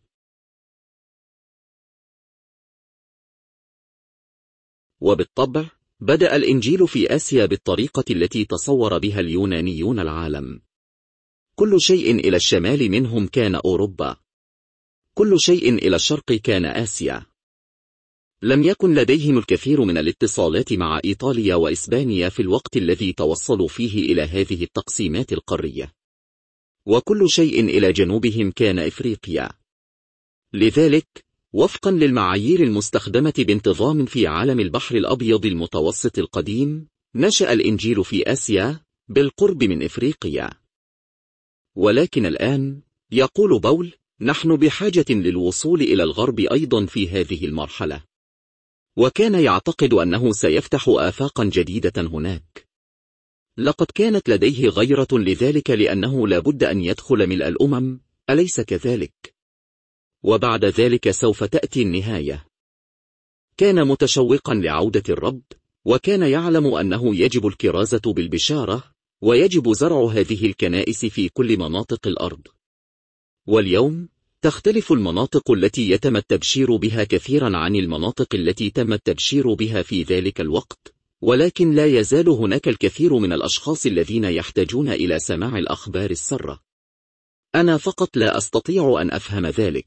وبالطبع بدأ الإنجيل في آسيا بالطريقة التي تصور بها اليونانيون العالم. كل شيء إلى الشمال منهم كان أوروبا، كل شيء إلى الشرق كان آسيا. لم يكن لديهم الكثير من الاتصالات مع إيطاليا وإسبانيا في الوقت الذي توصلوا فيه إلى هذه التقسيمات القارية، وكل شيء إلى جنوبهم كان إفريقيا. لذلك، وفقا للمعايير المستخدمة بانتظام في عالم البحر الأبيض المتوسط القديم، نشأ الإنجيل في آسيا بالقرب من إفريقيا. ولكن الآن، يقول باول، نحن بحاجة للوصول إلى الغرب أيضا في هذه المرحلة. وكان يعتقد أنه سيفتح آفاقا جديدة هناك. لقد كانت لديه غيرة لذلك لأنه لا بد أن يدخل ملء الأمم، أليس كذلك؟ وبعد ذلك سوف تأتي النهاية. كان متشوقا لعودة الرب، وكان يعلم أنه يجب الكرازة بالبشارة، ويجب زرع هذه الكنائس في كل مناطق الأرض. واليوم تختلف المناطق التي يتم التبشير بها كثيرا عن المناطق التي تم التبشير بها في ذلك الوقت، ولكن لا يزال هناك الكثير من الأشخاص الذين يحتاجون إلى سماع الأخبار السارة. أنا فقط لا أستطيع أن أفهم ذلك.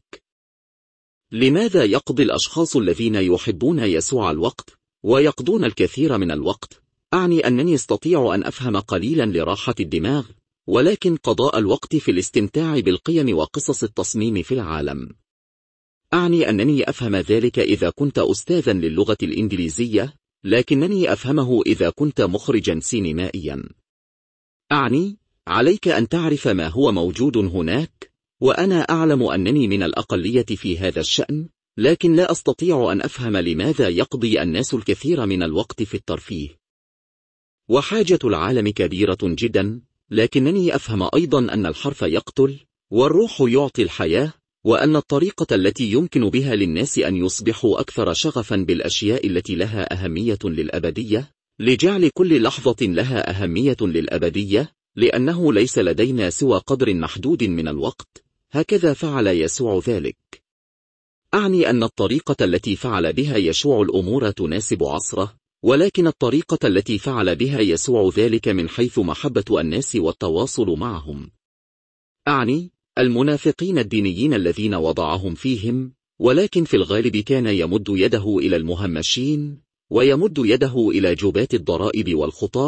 لماذا يقضي الأشخاص الذين يحبون يسوع الوقت، ويقضون الكثير من الوقت، أعني أنني أستطيع أن أفهم قليلا لراحة الدماغ، ولكن قضاء الوقت في الاستمتاع بالقيم وقصص التصميم في العالم. أعني أنني أفهم ذلك إذا كنت أستاذا للغة الإنجليزية، لكنني أفهمه إذا كنت مخرجا سينمائيا. أعني عليك أن تعرف ما هو موجود هناك، وأنا أعلم أنني من الأقلية في هذا الشأن، لكن لا أستطيع أن أفهم لماذا يقضي الناس الكثير من الوقت في الترفيه. وحاجة العالم كبيرة جدا، لكنني أفهم أيضا أن الحرف يقتل، والروح يعطي الحياة، وأن الطريقة التي يمكن بها للناس أن يصبحوا أكثر شغفا بالأشياء التي لها أهمية للأبدية، لجعل كل لحظة لها أهمية للأبدية، لأنه ليس لدينا سوى قدر محدود من الوقت. هكذا فعل يسوع ذلك. أعني أن الطريقة التي فعل بها يشوع الأمور تناسب عصره، ولكن الطريقة التي فعل بها يسوع ذلك من حيث محبة الناس والتواصل معهم. أعني المنافقين الدينيين الذين وضعهم فيهم، ولكن في الغالب كان يمد يده إلى المهمشين، ويمد يده إلى جباة الضرائب والخطاة،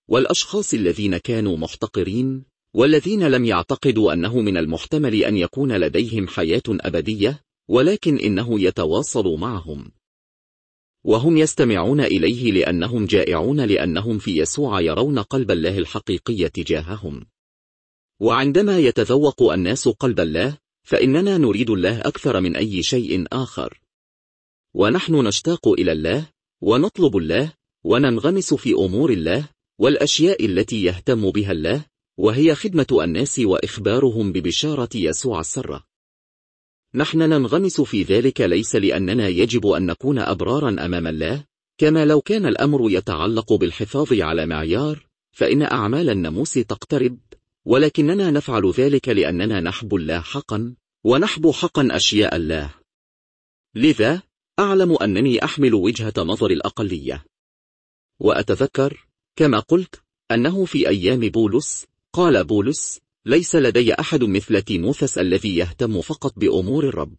والأشخاص الذين كانوا محتقرين، والذين لم يعتقدوا أنه من المحتمل أن يكون لديهم حياة أبدية، ولكن إنه يتواصل معهم، وهم يستمعون إليه لأنهم جائعون، لأنهم في يسوع يرون قلب الله الحقيقي تجاههم. وعندما يتذوق الناس قلب الله، فإننا نريد الله أكثر من أي شيء آخر، ونحن نشتاق إلى الله، ونطلب الله، وننغمس في أمور الله والأشياء التي يهتم بها الله، وهي خدمة الناس وإخبارهم ببشارة يسوع السرة. نحن ننغمس في ذلك ليس لأننا يجب أن نكون أبرارا أمام الله، كما لو كان الأمر يتعلق بالحفاظ على معيار، فإن أعمال الناموس تقترب، ولكننا نفعل ذلك لأننا نحب الله حقا، ونحب حقا أشياء الله. لذا أعلم أنني أحمل وجهة نظر الأقلية، وأتذكر كما قلت أنه في أيام بولس قال بولس: ليس لدي أحد مثل تيموثس الذي يهتم فقط بأمور الرب.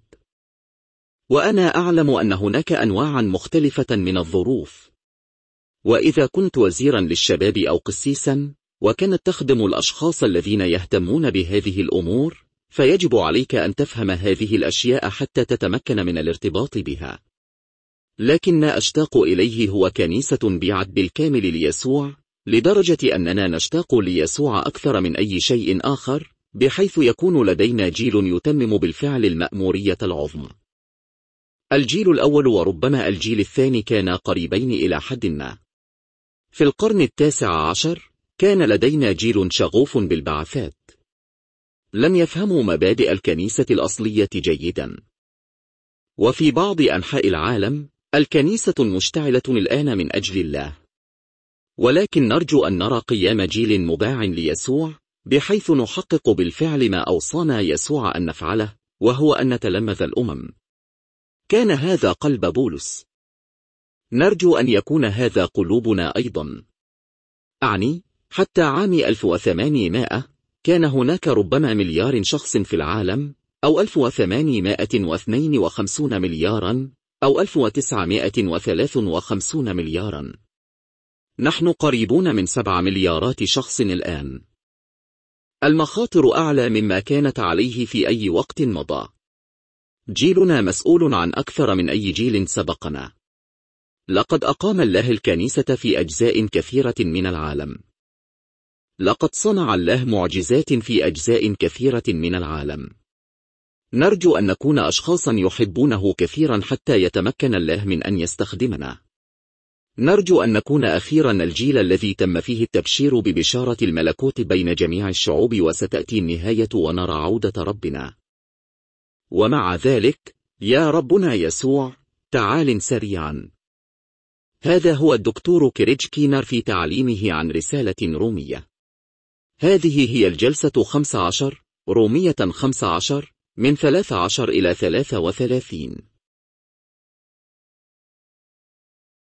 وأنا أعلم أن هناك أنواعا مختلفة من الظروف، وإذا كنت وزيرا للشباب أو قسيسا وكانت تخدم الأشخاص الذين يهتمون بهذه الأمور، فيجب عليك أن تفهم هذه الأشياء حتى تتمكن من الارتباط بها. لكن ما أشتاق إليه هو كنيسة بيعت بالكامل ليسوع، لدرجة أننا نشتاق ليسوع أكثر من أي شيء آخر، بحيث يكون لدينا جيل يتمم بالفعل المأمورية العظمى. الجيل الأول وربما الجيل الثاني كانا قريبين إلى حد ما. في القرن التاسع عشر كان لدينا جيل شغوف بالبعثات. لم يفهموا مبادئ الكنيسة الأصلية جيدا. وفي بعض أنحاء العالم الكنيسة مشتعلة الآن من أجل الله، ولكن نرجو أن نرى قيام جيل مباع ليسوع، بحيث نحقق بالفعل ما أوصانا يسوع أن نفعله، وهو أن نتلمذ الأمم. كان هذا قلب بولس. نرجو أن يكون هذا قلوبنا أيضا. أعني حتى عام ألف وثمانمائة كان هناك ربما مليار شخص في العالم، أو ألف وثمانمائة واثنين وخمسين مليارا، أو ألف وتسعمائة وثلاثة وخمسين مليارا. نحن قريبون من سبع مليارات شخص الآن. المخاطر أعلى مما كانت عليه في أي وقت مضى. جيلنا مسؤول عن أكثر من أي جيل سبقنا. لقد أقام الله الكنيسة في أجزاء كثيرة من العالم. لقد صنع الله معجزات في أجزاء كثيرة من العالم. نرجو أن نكون أشخاصا يحبونه كثيرا حتى يتمكن الله من أن يستخدمنا. نرجو أن نكون أخيرا الجيل الذي تم فيه التبشير ببشارة الملكوت بين جميع الشعوب، وستأتي النهاية ونرى عودة ربنا. ومع ذلك يا ربنا يسوع تعال سريعا. هذا هو الدكتور كريج كينر في تعليمه عن رسالة رومية. هذه هي الجلسة خمسة عشر، رومية خمسة عشر، من ثلاثة عشر إلى ثلاثة وثلاثين.